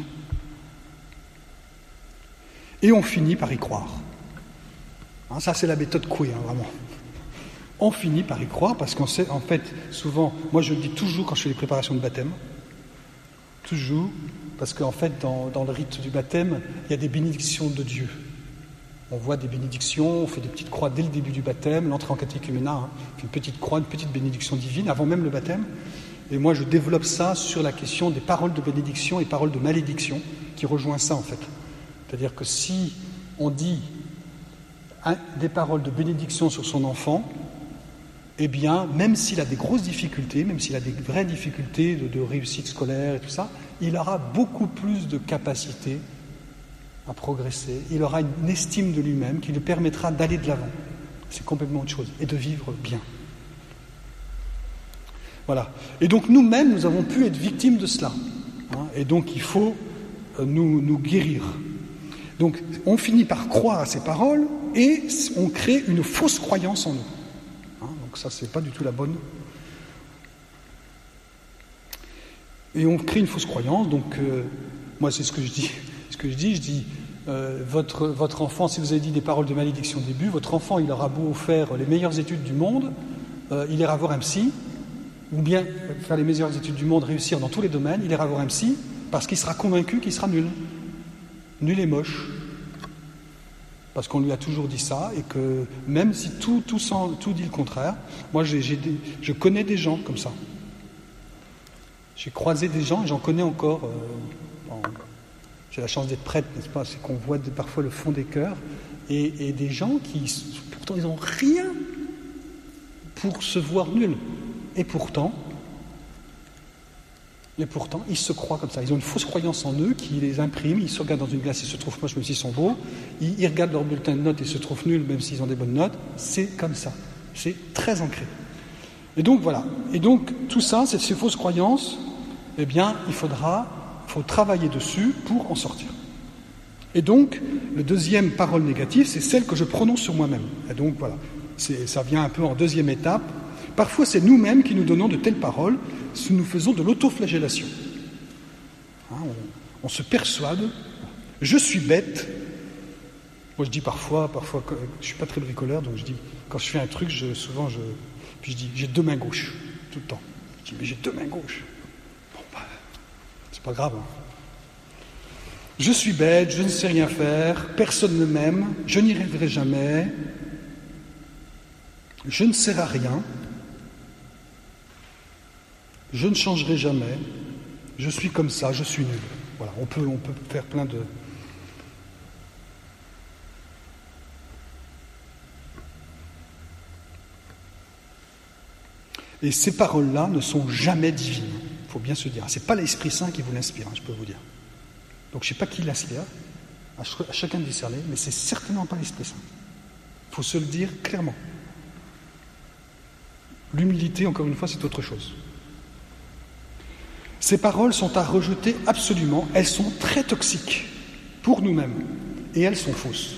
Et on finit par y croire. Hein, ça, c'est la méthode Coué, hein, vraiment. On finit par y croire parce qu'en en fait, souvent, moi je le dis toujours quand je fais les préparations de baptême, toujours, parce qu'en fait, dans, dans le rite du baptême, il y a des bénédictions de Dieu. On voit des bénédictions, on fait des petites croix dès le début du baptême, l'entrée en catéchuménat, hein, on fait une petite croix, une petite bénédiction divine, avant même le baptême. Et moi, je développe ça sur la question des paroles de bénédiction et paroles de malédiction, qui rejoint ça, en fait. C'est-à-dire que si on dit un, des paroles de bénédiction sur son enfant, eh bien, même s'il a des grosses difficultés, même s'il a des vraies difficultés de, de réussite scolaire et tout ça, il aura beaucoup plus de capacité à progresser. Il aura une estime de lui-même qui lui permettra d'aller de l'avant. C'est complètement autre chose. Et de vivre bien. Voilà. Et donc, nous-mêmes, nous avons pu être victimes de cela. Hein, et donc, il faut euh, nous, nous guérir. Donc, on finit par croire à ces paroles et on crée une fausse croyance en nous. Hein, donc, ça, c'est pas du tout la bonne. Et on crée une fausse croyance. Donc, euh, moi, c'est ce que je dis. Ce que je dis, je dis, euh, votre, votre enfant, si vous avez dit des paroles de malédiction au début, votre enfant, il aura beau faire les meilleures études du monde, euh, il ira voir un psy, ou bien faire les meilleures études du monde, réussir dans tous les domaines, il ira voir un psy, parce qu'il sera convaincu qu'il sera nul. Nul et moche. Parce qu'on lui a toujours dit ça, et que même si tout, tout, sent, tout dit le contraire, moi j'ai, j'ai des, je connais des gens comme ça. J'ai croisé des gens, et j'en connais encore. Euh, en, j'ai la chance d'être prêtre, n'est-ce pas ? C'est qu'on voit de, parfois le fond des cœurs, et, et des gens qui, pourtant, ils n'ont rien pour se voir nuls. Et pourtant, et pourtant, ils se croient comme ça. Ils ont une fausse croyance en eux qui les imprime. Ils se regardent dans une glace, ils se trouvent moches, même s'ils sont beaux. Ils, ils regardent leur bulletin de notes et se trouvent nuls, même s'ils ont des bonnes notes. C'est comme ça. C'est très ancré. Et donc, voilà. Et donc, tout ça, ces, ces fausses croyances, eh bien, il faudra, il faut travailler dessus pour en sortir. Et donc, le deuxième parole négative, c'est celle que je prononce sur moi-même. Et donc, voilà. C'est, ça vient un peu en deuxième étape. Parfois, c'est nous-mêmes qui nous donnons de telles paroles, si nous faisons de l'autoflagellation. Hein, on, on se persuade, je suis bête. Moi, je dis parfois, parfois, je ne suis pas très bricoleur, donc je dis, quand je fais un truc, je, souvent, je, puis je dis, j'ai deux mains gauches, tout le temps. Je dis, mais j'ai deux mains gauches. Bon, bah, c'est pas grave. Hein. Je suis bête, je ne sais rien faire, personne ne m'aime, je n'y rêverai jamais, je ne sers à rien. Je ne changerai jamais, je suis comme ça, je suis nul. Voilà, on peut, on peut faire plein de... Et ces paroles-là ne sont jamais divines, il faut bien se dire. Ce n'est pas l'Esprit Saint qui vous l'inspire, hein, je peux vous dire. Donc je ne sais pas qui l'inspire, à, ch- à chacun de discerner, mais c'est certainement pas l'Esprit Saint. Il faut se le dire clairement. L'humilité, encore une fois, c'est autre chose. Ces paroles sont à rejeter absolument, elles sont très toxiques pour nous-mêmes et elles sont fausses.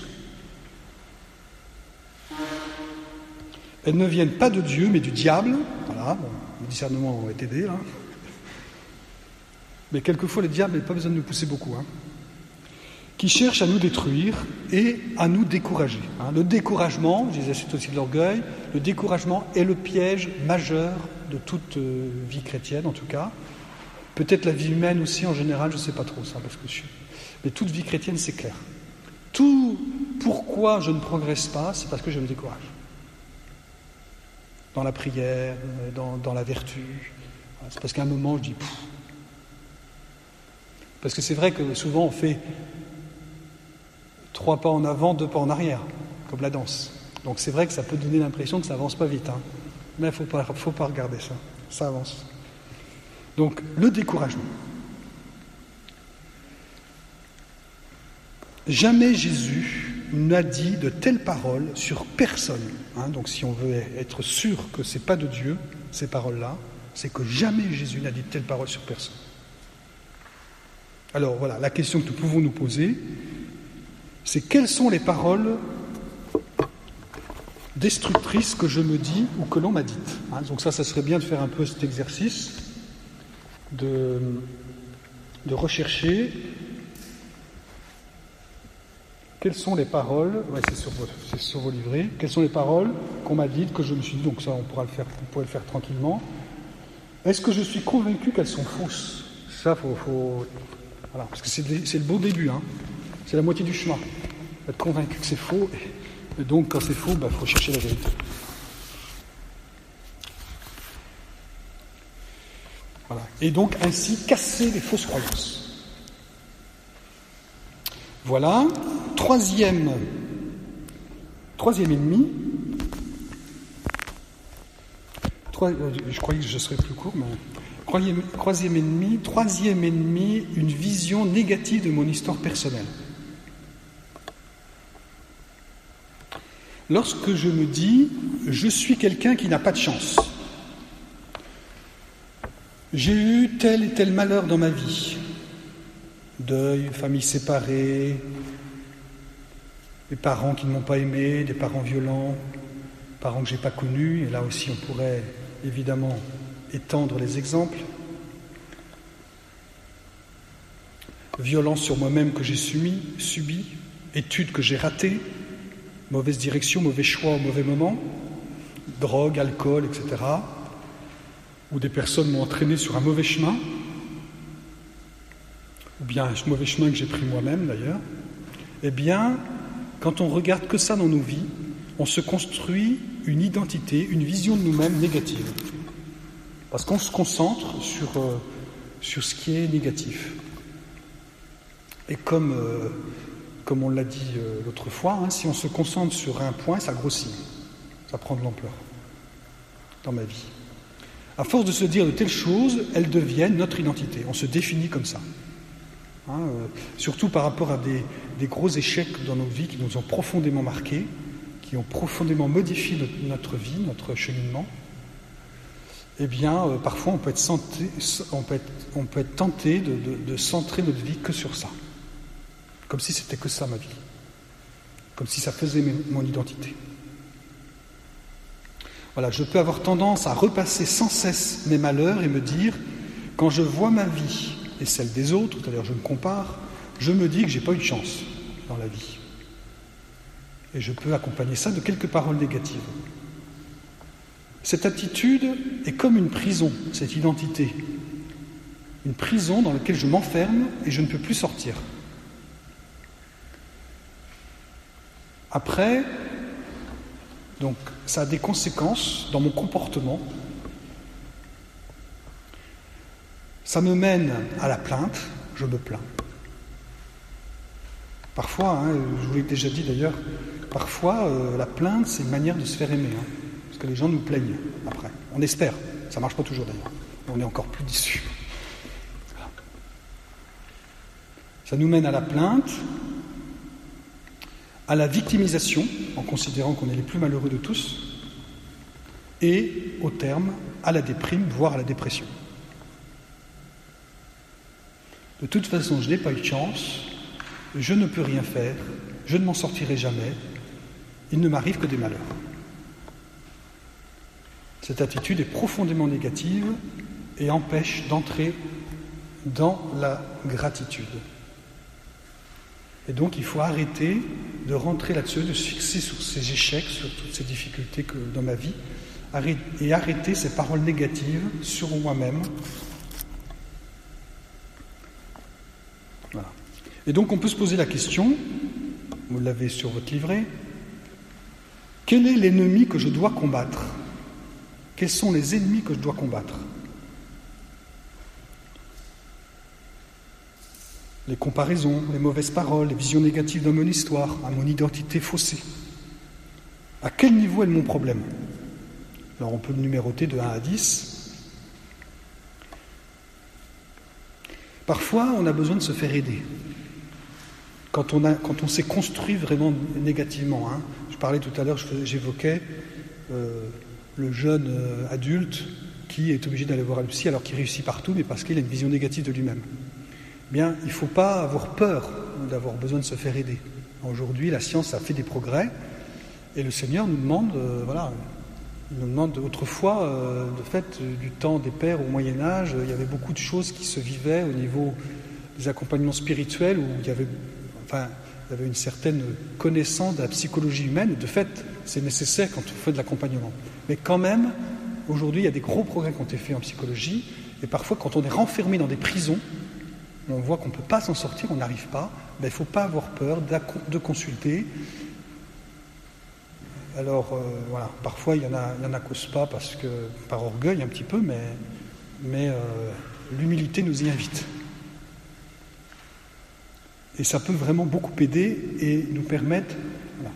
Elles ne viennent pas de Dieu mais du diable, voilà, bon, le discernement va t'aider là. Mais quelquefois le diable n'a pas besoin de nous pousser beaucoup, hein, qui cherche à nous détruire et à nous décourager. Hein. Le découragement, je disais c'est aussi de l'orgueil, le découragement est le piège majeur de toute euh, vie chrétienne en tout cas. Peut-être la vie humaine aussi en général, je ne sais pas trop ça, parce que je suis... mais toute vie chrétienne c'est clair. Tout pourquoi je ne progresse pas, c'est parce que je me décourage. Dans la prière, dans, dans la vertu, c'est parce qu'à un moment je dis pff. Parce que c'est vrai que souvent on fait trois pas en avant, deux pas en arrière, comme la danse. Donc c'est vrai que ça peut donner l'impression que ça avance pas vite, hein. Mais il ne faut pas, faut pas regarder ça, ça avance. Donc le découragement. Jamais Jésus n'a dit de telles paroles sur personne. Hein, donc si on veut être sûr que ce n'est pas de Dieu, ces paroles-là, c'est que jamais Jésus n'a dit de telles paroles sur personne. Alors voilà, la question que nous pouvons nous poser, c'est quelles sont les paroles destructrices que je me dis ou que l'on m'a dites. Hein, donc ça, ça serait bien de faire un peu cet exercice, de, de rechercher quelles sont les paroles, ouais, c'est, sur vos, c'est sur vos livrets, quelles sont les paroles qu'on m'a dites, que je me suis dit, donc ça on pourra le faire, on pourrait le faire tranquillement. Est-ce que je suis convaincu qu'elles sont fausses? Ça, faut, faut, voilà, parce que c'est, c'est le beau début, hein. C'est la moitié du chemin. Être convaincu que c'est faux, et donc quand c'est faux, il bah, faut chercher la vérité. Voilà. Et donc ainsi casser les fausses croyances. Voilà. Troisième, troisième ennemi. Trois, je croyais que je serais plus court, mais troisième, troisième ennemi. Troisième ennemi, une vision négative de mon histoire personnelle. Lorsque je me dis, je suis quelqu'un qui n'a pas de chance. J'ai eu tel et tel malheur dans ma vie. Deuil, famille séparée, des parents qui ne m'ont pas aimé, des parents violents, parents que je n'ai pas connus. Et là aussi, on pourrait évidemment étendre les exemples. Violence sur moi-même que j'ai subi, subi, études que j'ai ratées, mauvaise direction, mauvais choix au mauvais moment, drogue, alcool, et cetera. Ou des personnes m'ont entraîné sur un mauvais chemin, ou bien un mauvais chemin que j'ai pris moi-même d'ailleurs. Eh bien, quand on regarde que ça dans nos vies, on se construit une identité, une vision de nous-mêmes négative. Parce qu'on se concentre sur, euh, sur ce qui est négatif. Et comme, euh, comme on l'a dit euh, l'autre fois, hein, si on se concentre sur un point, ça grossit, ça prend de l'ampleur dans ma vie. À force de se dire de telles choses, elles deviennent notre identité. On se définit comme ça. Hein, euh, surtout par rapport à des, des gros échecs dans nos vies qui nous ont profondément marqués, qui ont profondément modifié notre, notre vie, notre cheminement. Eh bien, euh, parfois, on peut être, santé, on peut être, on peut être tenté de, de, de centrer notre vie que sur ça. Comme si c'était que ça, ma vie. Comme si ça faisait mes, mon identité. Voilà, je peux avoir tendance à repasser sans cesse mes malheurs et me dire, quand je vois ma vie et celle des autres, c'est-à-dire je me compare, je me dis que j'ai pas eu de chance dans la vie. Et je peux accompagner ça de quelques paroles négatives. Cette attitude est comme une prison, cette identité. Une prison dans laquelle je m'enferme et je ne peux plus sortir. Après, donc, ça a des conséquences dans mon comportement. Ça me mène à la plainte, je me plains. Parfois, hein, je vous l'ai déjà dit d'ailleurs, parfois euh, la plainte c'est une manière de se faire aimer, hein, parce que les gens nous plaignent après. On espère, ça ne marche pas toujours d'ailleurs, on est encore plus déçus. Voilà. Ça nous mène à la plainte, à la victimisation, en considérant qu'on est les plus malheureux de tous, et au terme, à la déprime, voire à la dépression. De toute façon, je n'ai pas eu de chance, je ne peux rien faire, je ne m'en sortirai jamais, il ne m'arrive que des malheurs. Cette attitude est profondément négative et empêche d'entrer dans la gratitude. Et donc il faut arrêter de rentrer là-dessus, de se fixer sur ces échecs, sur toutes ces difficultés que, dans ma vie, et arrêter ces paroles négatives sur moi-même. Voilà. Et donc on peut se poser la question, vous l'avez sur votre livret, quel est l'ennemi que je dois combattre ? Quels sont les ennemis que je dois combattre ? Les comparaisons, les mauvaises paroles, les visions négatives de mon histoire, à mon identité faussée. À quel niveau est mon problème ? Alors on peut le numéroter de un à dix. Parfois, on a besoin de se faire aider. Quand on, a, quand on s'est construit vraiment négativement. Hein. Je parlais tout à l'heure, j'évoquais euh, le jeune euh, adulte qui est obligé d'aller voir le psy alors qu'il réussit partout, mais parce qu'il a une vision négative de lui-même. Bien, il ne faut pas avoir peur d'avoir besoin de se faire aider. Aujourd'hui, la science a fait des progrès et le Seigneur nous demande, euh, voilà, il nous demande autrefois, euh, de fait, du temps des pères au Moyen-Âge, il y avait beaucoup de choses qui se vivaient au niveau des accompagnements spirituels où il y avait, enfin, il y avait une certaine connaissance de la psychologie humaine. De fait, c'est nécessaire quand on fait de l'accompagnement. Mais quand même, aujourd'hui, il y a des gros progrès qui ont été faits en psychologie et parfois, quand on est renfermé dans des prisons, on voit qu'on ne peut pas s'en sortir, on n'arrive pas, ben, il ne faut pas avoir peur de consulter. Alors, euh, voilà, parfois il y en a, il y en a qu'osent pas parce que, par orgueil un petit peu, mais, mais euh, l'humilité nous y invite. Et ça peut vraiment beaucoup aider et nous permettre, voilà.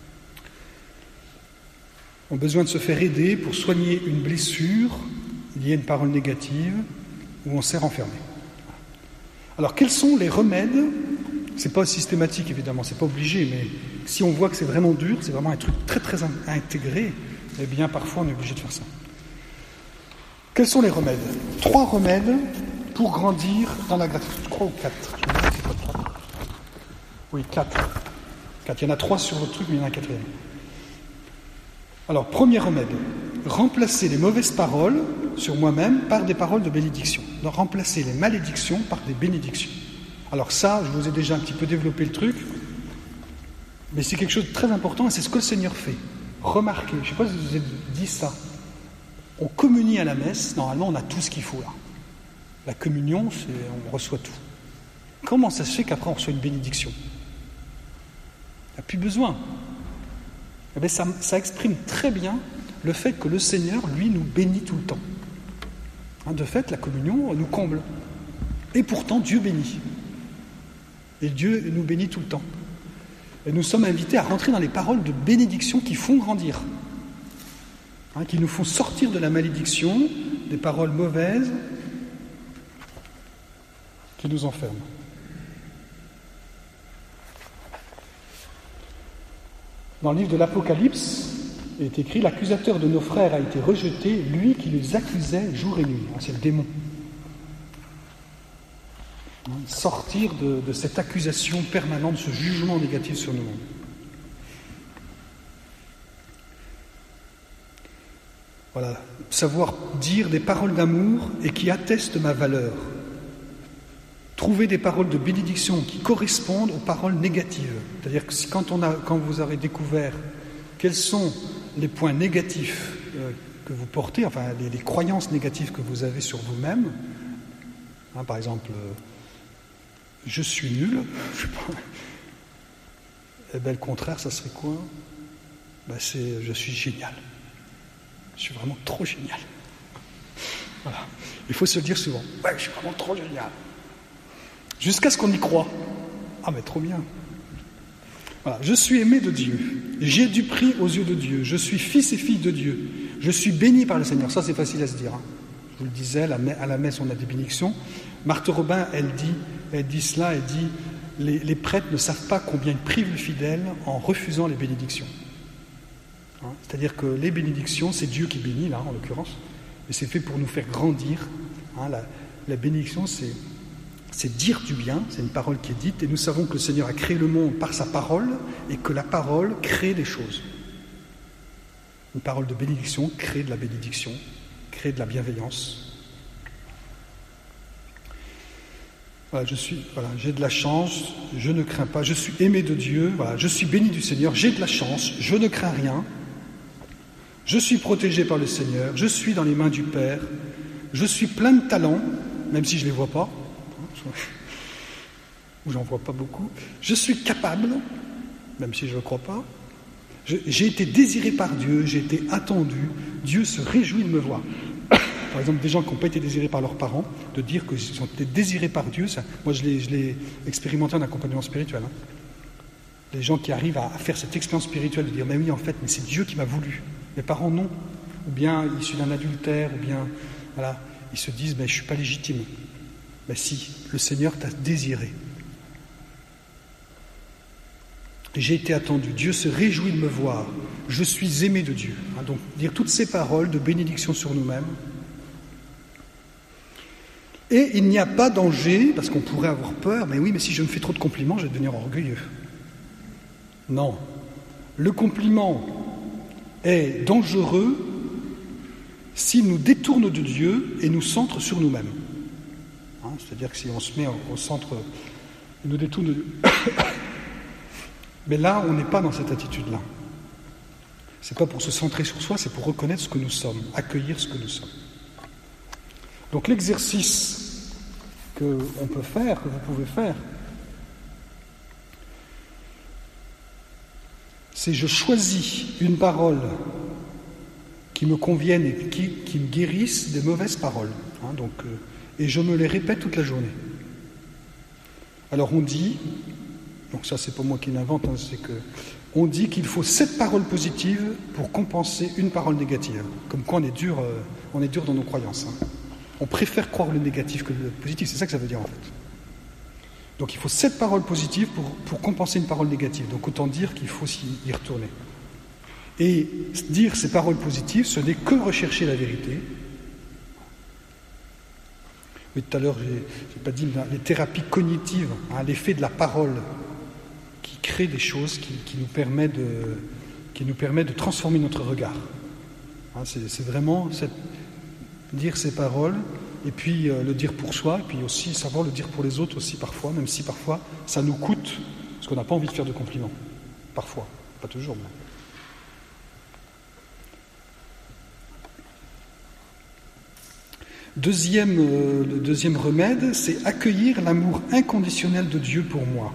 On a besoin de se faire aider pour soigner une blessure liée à une parole négative où on s'est renfermé. Alors, quels sont les remèdes ? C'est pas systématique, évidemment, c'est pas obligé, mais si on voit que c'est vraiment dur, c'est vraiment un truc très très intégré, eh bien, parfois, on est obligé de faire ça. Quels sont les remèdes ? Trois remèdes pour grandir dans la gratitude. Trois ou quatre ? Je me dis que c'est pas trois. Oui, quatre. Quatre. Il y en a trois sur votre truc, mais il y en a un quatrième. Alors, premier remède, remplacer les mauvaises paroles sur moi-même par des paroles de bénédiction. Donc, remplacer les malédictions par des bénédictions. Alors ça, je vous ai déjà un petit peu développé le truc, mais c'est quelque chose de très important et c'est ce que le Seigneur fait. Remarquez, je ne sais pas si je vous ai dit ça, on communie à la messe, normalement on a tout ce qu'il faut là. La communion, c'est, on reçoit tout. Comment ça se fait qu'après on reçoit une bénédiction ? Il n'y a plus besoin. Eh bien, ça, ça exprime très bien le fait que le Seigneur, lui, nous bénit tout le temps. Hein, de fait, la communion nous comble. Et pourtant, Dieu bénit. Et Dieu nous bénit tout le temps. Et nous sommes invités à rentrer dans les paroles de bénédiction qui font grandir, hein, qui nous font sortir de la malédiction, des paroles mauvaises qui nous enferment. Dans le livre de l'Apocalypse, il est écrit « L'accusateur de nos frères a été rejeté, lui qui les accusait jour et nuit. » C'est le démon. Sortir de, de cette accusation permanente, de ce jugement négatif sur nous-mêmes. Voilà, savoir dire des paroles d'amour et qui attestent ma valeur. Trouver des paroles de bénédiction qui correspondent aux paroles négatives. C'est-à-dire que quand, on a, quand vous aurez découvert quels sont les points négatifs euh, que vous portez, enfin les, les croyances négatives que vous avez sur vous-même, hein, par exemple, euh, je suis nul, je sais pas. Eh bien, le contraire, ça serait quoi ? Ben, c'est je suis génial. Je suis vraiment trop génial. Voilà. Il faut se le dire souvent. Ouais, je suis vraiment trop génial. Jusqu'à ce qu'on y croit. Ah, mais trop bien. Voilà. Je suis aimé de Dieu. J'ai du prix aux yeux de Dieu. Je suis fils et fille de Dieu. Je suis béni par le Seigneur. Ça, c'est facile à se dire. Hein. Je vous le disais, à la messe, on a des bénédictions. Marthe Robin, elle dit, elle dit cela, elle dit les, les prêtres ne savent pas combien ils privent le fidèle en refusant les bénédictions. Hein, c'est-à-dire que les bénédictions, c'est Dieu qui bénit, là, en l'occurrence, et c'est fait pour nous faire grandir. Hein, la, la bénédiction, c'est, c'est dire du bien, c'est une parole qui est dite, et nous savons que le Seigneur a créé le monde par sa parole, et que la parole crée des choses. Une parole de bénédiction crée de la bénédiction, crée de la bienveillance. Voilà, je suis, voilà, j'ai de la chance, je ne crains pas, je suis aimé de Dieu, voilà, je suis béni du Seigneur, j'ai de la chance, je ne crains rien, Je suis protégé par le Seigneur, je suis dans les mains du Père, je suis plein de talents, même si je ne les vois pas, ou j'en vois pas beaucoup. Je suis capable, même si je ne crois pas. Je, j'ai été désiré par Dieu, j'ai été attendu, Dieu se réjouit de me voir. Par exemple, des gens qui n'ont pas été désirés par leurs parents, de dire qu'ils ont été désirés par Dieu, ça, moi je l'ai, je l'ai expérimenté en accompagnement spirituel. Hein. Les gens qui arrivent à, à faire cette expérience spirituelle, de dire « mais oui, en fait, mais c'est Dieu qui m'a voulu ». Mes parents, non. Ou bien issus d'un adultère, ou bien, voilà, ils se disent « mais je ne suis pas légitime ». Mais si, le Seigneur t'a désiré. J'ai été attendu, Dieu se réjouit de me voir, je suis aimé de Dieu. Hein, donc, dire toutes ces paroles de bénédiction sur nous-mêmes. Et il n'y a pas danger, parce qu'on pourrait avoir peur, mais oui, mais si je me fais trop de compliments, je vais devenir orgueilleux. Non. Le compliment est dangereux s'il nous détourne de Dieu et nous centre sur nous-mêmes. Hein, c'est-à-dire que si on se met au centre, il nous détourne de Dieu. Mais là, on n'est pas dans cette attitude-là. C'est pas pour se centrer sur soi, c'est pour reconnaître ce que nous sommes, accueillir ce que nous sommes. Donc l'exercice qu'on peut faire, que vous pouvez faire, c'est je choisis une parole qui me convienne et qui, qui me guérisse des mauvaises paroles. Hein, donc, euh, et je me les répète toute la journée. Alors on dit, donc ça c'est pas moi qui l'invente, hein, c'est que on dit qu'il faut sept paroles positives pour compenser une parole négative. Comme quoi on est dur, euh, on est dur dans nos croyances. Hein. On préfère croire le négatif que le positif, c'est ça que ça veut dire en fait. Donc il faut sept paroles positives pour, pour compenser une parole négative. Donc autant dire qu'il faut s'y y retourner. Et dire ces paroles positives, ce n'est que rechercher la vérité. Oui, tout à l'heure, j'ai, j'ai pas dit, mais les thérapies cognitives, hein, l'effet de la parole qui crée des choses, qui, qui, nous, permet de, qui nous permet de transformer notre regard. Hein, c'est, c'est vraiment cette, dire ces paroles, et puis euh, le dire pour soi, et puis aussi savoir le dire pour les autres aussi parfois, même si parfois ça nous coûte, parce qu'on n'a pas envie de faire de compliments. Parfois, pas toujours, mais... Deuxième, euh, le deuxième remède, c'est accueillir l'amour inconditionnel de Dieu pour moi.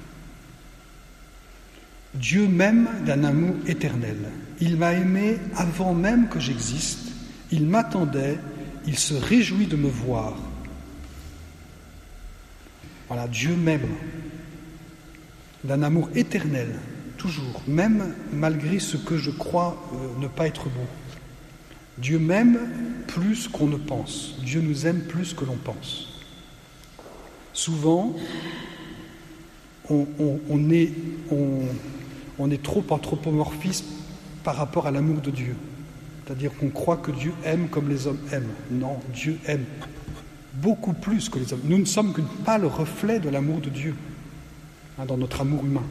Dieu m'aime d'un amour éternel. Il m'a aimé avant même que j'existe. Il m'attendait. Il se réjouit de me voir. Voilà, Dieu m'aime d'un amour éternel, toujours, même malgré ce que je crois euh, ne pas être beau. Dieu m'aime plus qu'on ne pense. Dieu nous aime plus que l'on pense. Souvent, on, on, on, est, on, on est trop anthropomorphiste par rapport à l'amour de Dieu. C'est-à-dire qu'on croit que Dieu aime comme les hommes aiment. Non, Dieu aime beaucoup plus que les hommes. Nous ne sommes que pas le reflet de l'amour de Dieu, hein, dans notre amour humain.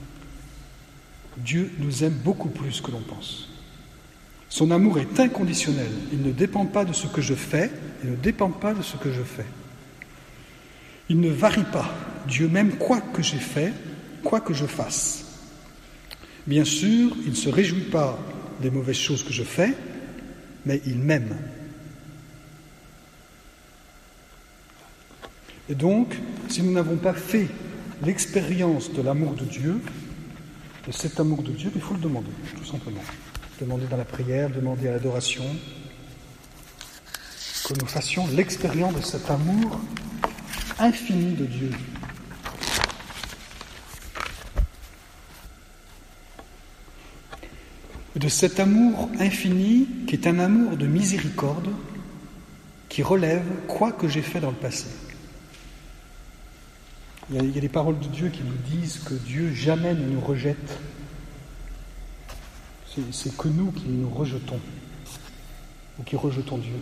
Dieu nous aime beaucoup plus que l'on pense. Son amour est inconditionnel. Il ne dépend pas de ce que je fais, il ne dépend pas de ce que je fais. Il ne varie pas. Dieu m'aime quoi que j'ai fait, quoi que je fasse. Bien sûr, il ne se réjouit pas des mauvaises choses que je fais, mais il m'aime. Et donc, si nous n'avons pas fait l'expérience de l'amour de Dieu, de cet amour de Dieu, il faut le demander, tout simplement. Demander dans la prière, demander à l'adoration, que nous fassions l'expérience de cet amour infini de Dieu. De cet amour infini qui est un amour de miséricorde qui relève quoi que j'ai fait dans le passé. Il y a, il y a des paroles de Dieu qui nous disent que Dieu jamais ne nous rejette. C'est, c'est que nous qui nous rejetons, ou qui rejetons Dieu.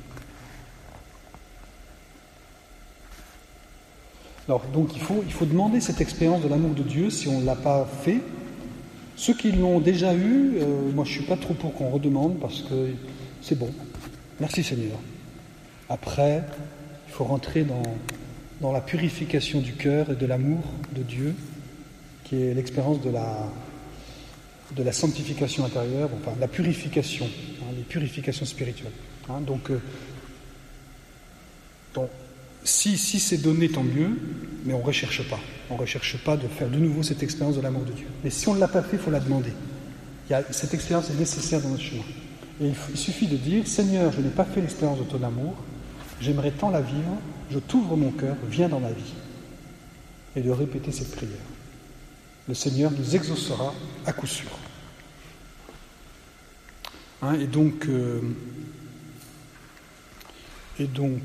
Alors, donc, il faut, il faut demander cette expérience de l'amour de Dieu si on ne l'a pas fait. Ceux qui l'ont déjà eu, euh, moi je ne suis pas trop pour qu'on redemande parce que c'est bon. Merci Seigneur. Après, il faut rentrer dans, dans la purification du cœur et de l'amour de Dieu, qui est l'expérience de la... de la sanctification intérieure, enfin la purification, hein, les purifications spirituelles. Hein, donc, euh, donc si, si c'est donné, tant mieux, mais on ne recherche pas. On ne recherche pas de faire de nouveau cette expérience de l'amour de Dieu. Mais si on ne l'a pas fait, il faut la demander. Il y a, cette expérience est nécessaire dans notre chemin. Et il, faut, il suffit de dire, Seigneur, je n'ai pas fait l'expérience de ton amour, j'aimerais tant la vivre, je t'ouvre mon cœur, viens dans ma vie. Et de répéter cette prière. Le Seigneur nous exaucera à coup sûr. Hein, et donc, euh, et donc,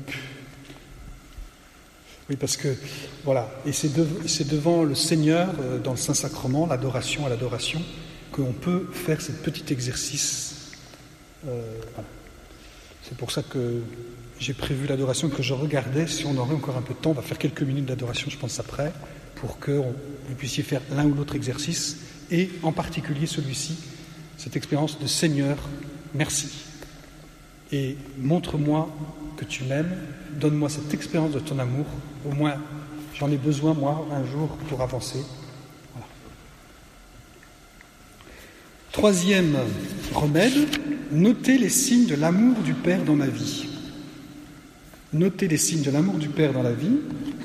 oui, parce que, voilà, et c'est, de, c'est devant le Seigneur, euh, dans le Saint-Sacrement, l'adoration à l'adoration, qu'on peut faire ce petit exercice. Euh, voilà. C'est pour ça que j'ai prévu l'adoration, que je regardais, si on aurait encore un peu de temps, on va faire quelques minutes d'adoration, je pense, après, pour que on, vous puissiez faire l'un ou l'autre exercice, et en particulier celui-ci, cette expérience de Seigneur, merci. Et montre-moi que tu m'aimes, donne-moi cette expérience de ton amour, au moins j'en ai besoin, moi, un jour, pour avancer. Voilà. Troisième remède, noter les signes de l'amour du Père dans ma vie. Noter les signes de l'amour du Père dans la vie.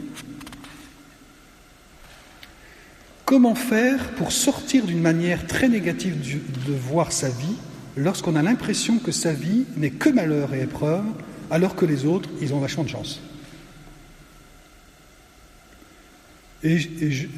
Comment faire pour sortir d'une manière très négative de voir sa vie lorsqu'on a l'impression que sa vie n'est que malheur et épreuve, alors que les autres, ils ont vachement de chance. Et, et je,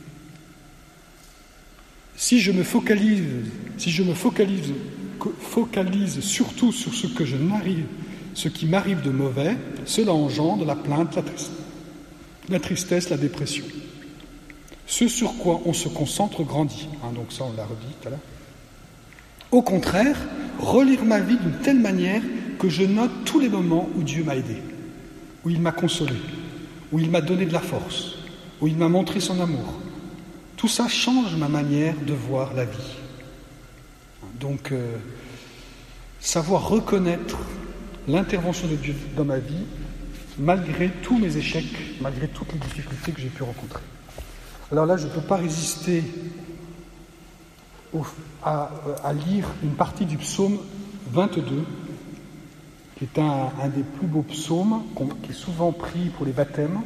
si je me focalise, si je me focalise, focalise surtout sur ce que je n'arrive, ce qui m'arrive de mauvais, cela engendre la plainte, la tristesse, la, tristesse, la dépression. Ce sur quoi on se concentre grandit. Hein, donc ça, on l'a redit tout à l'heure. Au contraire, relire ma vie d'une telle manière que je note tous les moments où Dieu m'a aidé, où il m'a consolé, où il m'a donné de la force, où il m'a montré son amour. Tout ça change ma manière de voir la vie. Donc, euh, savoir reconnaître l'intervention de Dieu dans ma vie, malgré tous mes échecs, malgré toutes les difficultés que j'ai pu rencontrer. Alors là, je ne peux pas résister au, à, à lire une partie du psaume vingt-deux, qui est un, un des plus beaux psaumes, qui est souvent pris pour les baptêmes,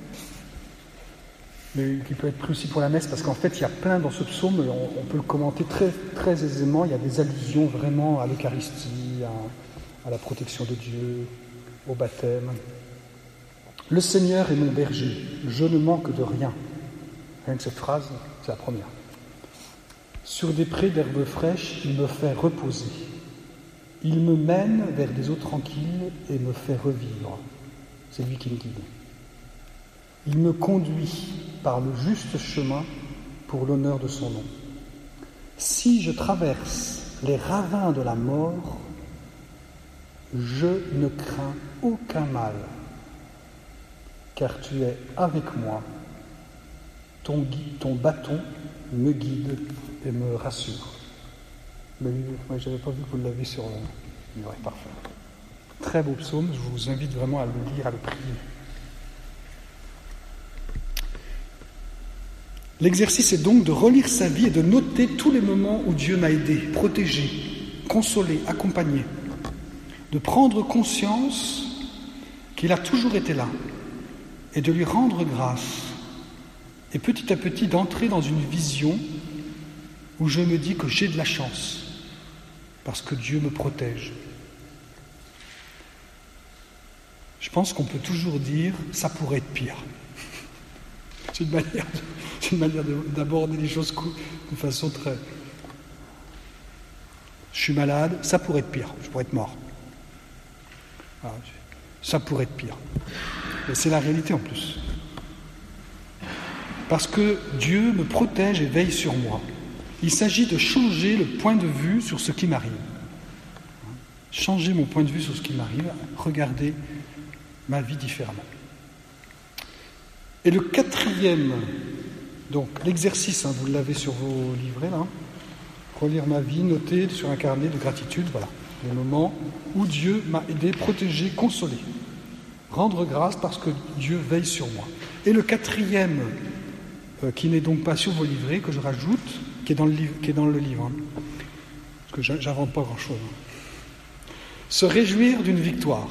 mais qui peut être pris aussi pour la messe, parce qu'en fait, il y a plein dans ce psaume, on, on peut le commenter très, très aisément, il y a des allusions vraiment à l'Eucharistie, à, à la protection de Dieu, au baptême. Le Seigneur est mon berger, je ne manque de rien. Rien que cette phrase, c'est la première. Sur des prés d'herbes fraîches, il me fait reposer. Il me mène vers des eaux tranquilles et me fait revivre. C'est lui qui me guide. Il me conduit par le juste chemin pour l'honneur de son nom. Si je traverse les ravins de la mort, je ne crains aucun mal, car tu es avec moi. Ton, guide, ton bâton me guide et me rassure. Mais moi, je n'avais pas vu que vous l'avez sur le mur. Parfait. Très beau psaume, je vous invite vraiment à le lire, à le prier. L'exercice est donc de relire sa vie et de noter tous les moments où Dieu m'a aidé, protégé, consolé, accompagné. De prendre conscience qu'il a toujours été là et de lui rendre grâce. Et petit à petit d'entrer dans une vision où je me dis que j'ai de la chance, parce que Dieu me protège. Je pense qu'on peut toujours dire « ça pourrait être pire ». C'est une manière, de, c'est une manière de, d'aborder les choses de façon très... Je suis malade, ça pourrait être pire, je pourrais être mort. Voilà, ça pourrait être pire. Mais c'est la réalité en plus. Parce que Dieu me protège et veille sur moi. Il s'agit de changer le point de vue sur ce qui m'arrive. Changer mon point de vue sur ce qui m'arrive, regarder ma vie différemment. Et le quatrième, donc l'exercice, hein, vous l'avez sur vos livrets là, relire ma vie, noter sur un carnet de gratitude, voilà, les moments où Dieu m'a aidé, protégé, consolé. Rendre grâce parce que Dieu veille sur moi. Et le quatrième, qui n'est donc pas sur vos livrets, que je rajoute, qui est dans le livre, qui est dans le livre hein, parce que j'invente pas grand-chose. Se réjouir d'une victoire.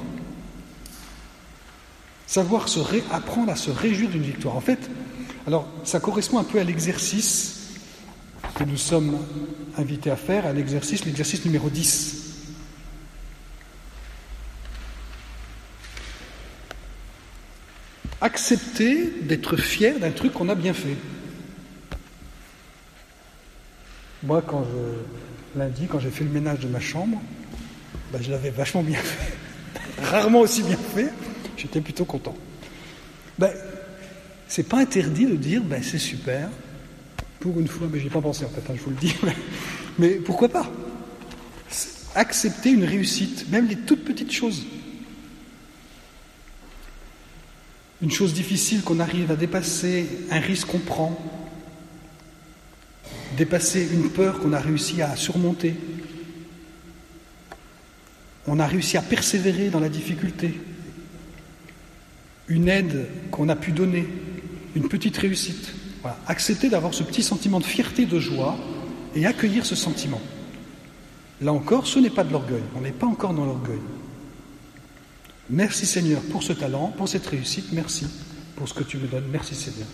Savoir se ré... apprendre à se réjouir d'une victoire. En fait, alors ça correspond un peu à l'exercice que nous sommes invités à faire, à l'exercice, l'exercice numéro dix. Accepter d'être fier d'un truc qu'on a bien fait. Moi, quand je, lundi, quand j'ai fait le ménage de ma chambre, ben, je l'avais vachement bien fait. Rarement aussi bien fait. J'étais plutôt content. Ben, c'est pas interdit de dire, ben, c'est super, pour une fois, mais j'y ai pas pensé en fait, hein, je vous le dis. Mais, mais pourquoi pas? Accepter une réussite, même les toutes petites choses. Une chose difficile qu'on arrive à dépasser, un risque qu'on prend, dépasser une peur qu'on a réussi à surmonter. On a réussi à persévérer dans la difficulté. Une aide qu'on a pu donner, une petite réussite. Voilà. Accepter d'avoir ce petit sentiment de fierté, de joie, et accueillir ce sentiment. Là encore, ce n'est pas de l'orgueil. On n'est pas encore dans l'orgueil. Merci Seigneur pour ce talent, pour cette réussite. Merci pour ce que tu me donnes. Merci Seigneur.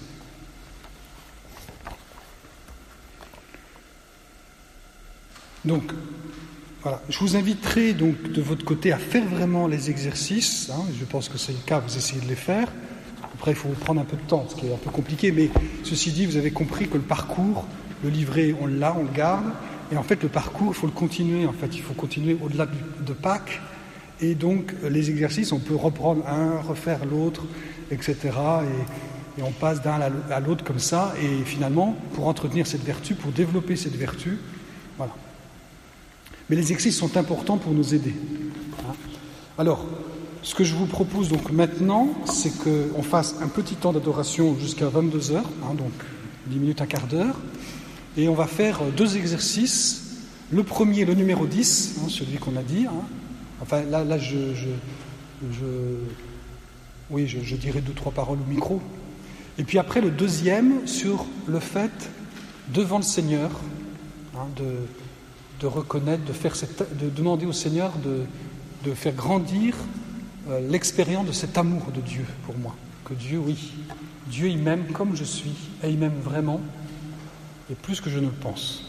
Donc, voilà. Je vous inviterai donc de votre côté à faire vraiment les exercices. Hein. Je pense que c'est le cas, vous essayez de les faire. Après, il faut prendre un peu de temps, ce qui est un peu compliqué. Mais ceci dit, vous avez compris que le parcours, le livret, on l'a, on le garde. Et en fait, le parcours, il faut le continuer. En fait, il faut continuer au-delà de Pâques. Et donc, les exercices, on peut reprendre un, refaire l'autre, et cetera. Et, et on passe d'un à l'autre comme ça. Et finalement, pour entretenir cette vertu, pour développer cette vertu, voilà. Mais les exercices sont importants pour nous aider. Alors, ce que je vous propose donc maintenant, c'est qu'on fasse un petit temps d'adoration jusqu'à vingt-deux heures, hein, donc dix minutes, un quart d'heure. Et on va faire deux exercices. Le premier, le numéro dix, hein, celui qu'on a dit. Hein. Enfin, là, là je, je, je, oui, je, je dirais deux, trois paroles au micro. Et puis après, le deuxième, sur le fait, devant le Seigneur, hein, de, de reconnaître, de, faire cette, de demander au Seigneur de, de faire grandir euh, l'expérience de cet amour de Dieu pour moi. Que Dieu, oui, Dieu, il m'aime comme je suis, et il m'aime vraiment, et plus que je ne le pense.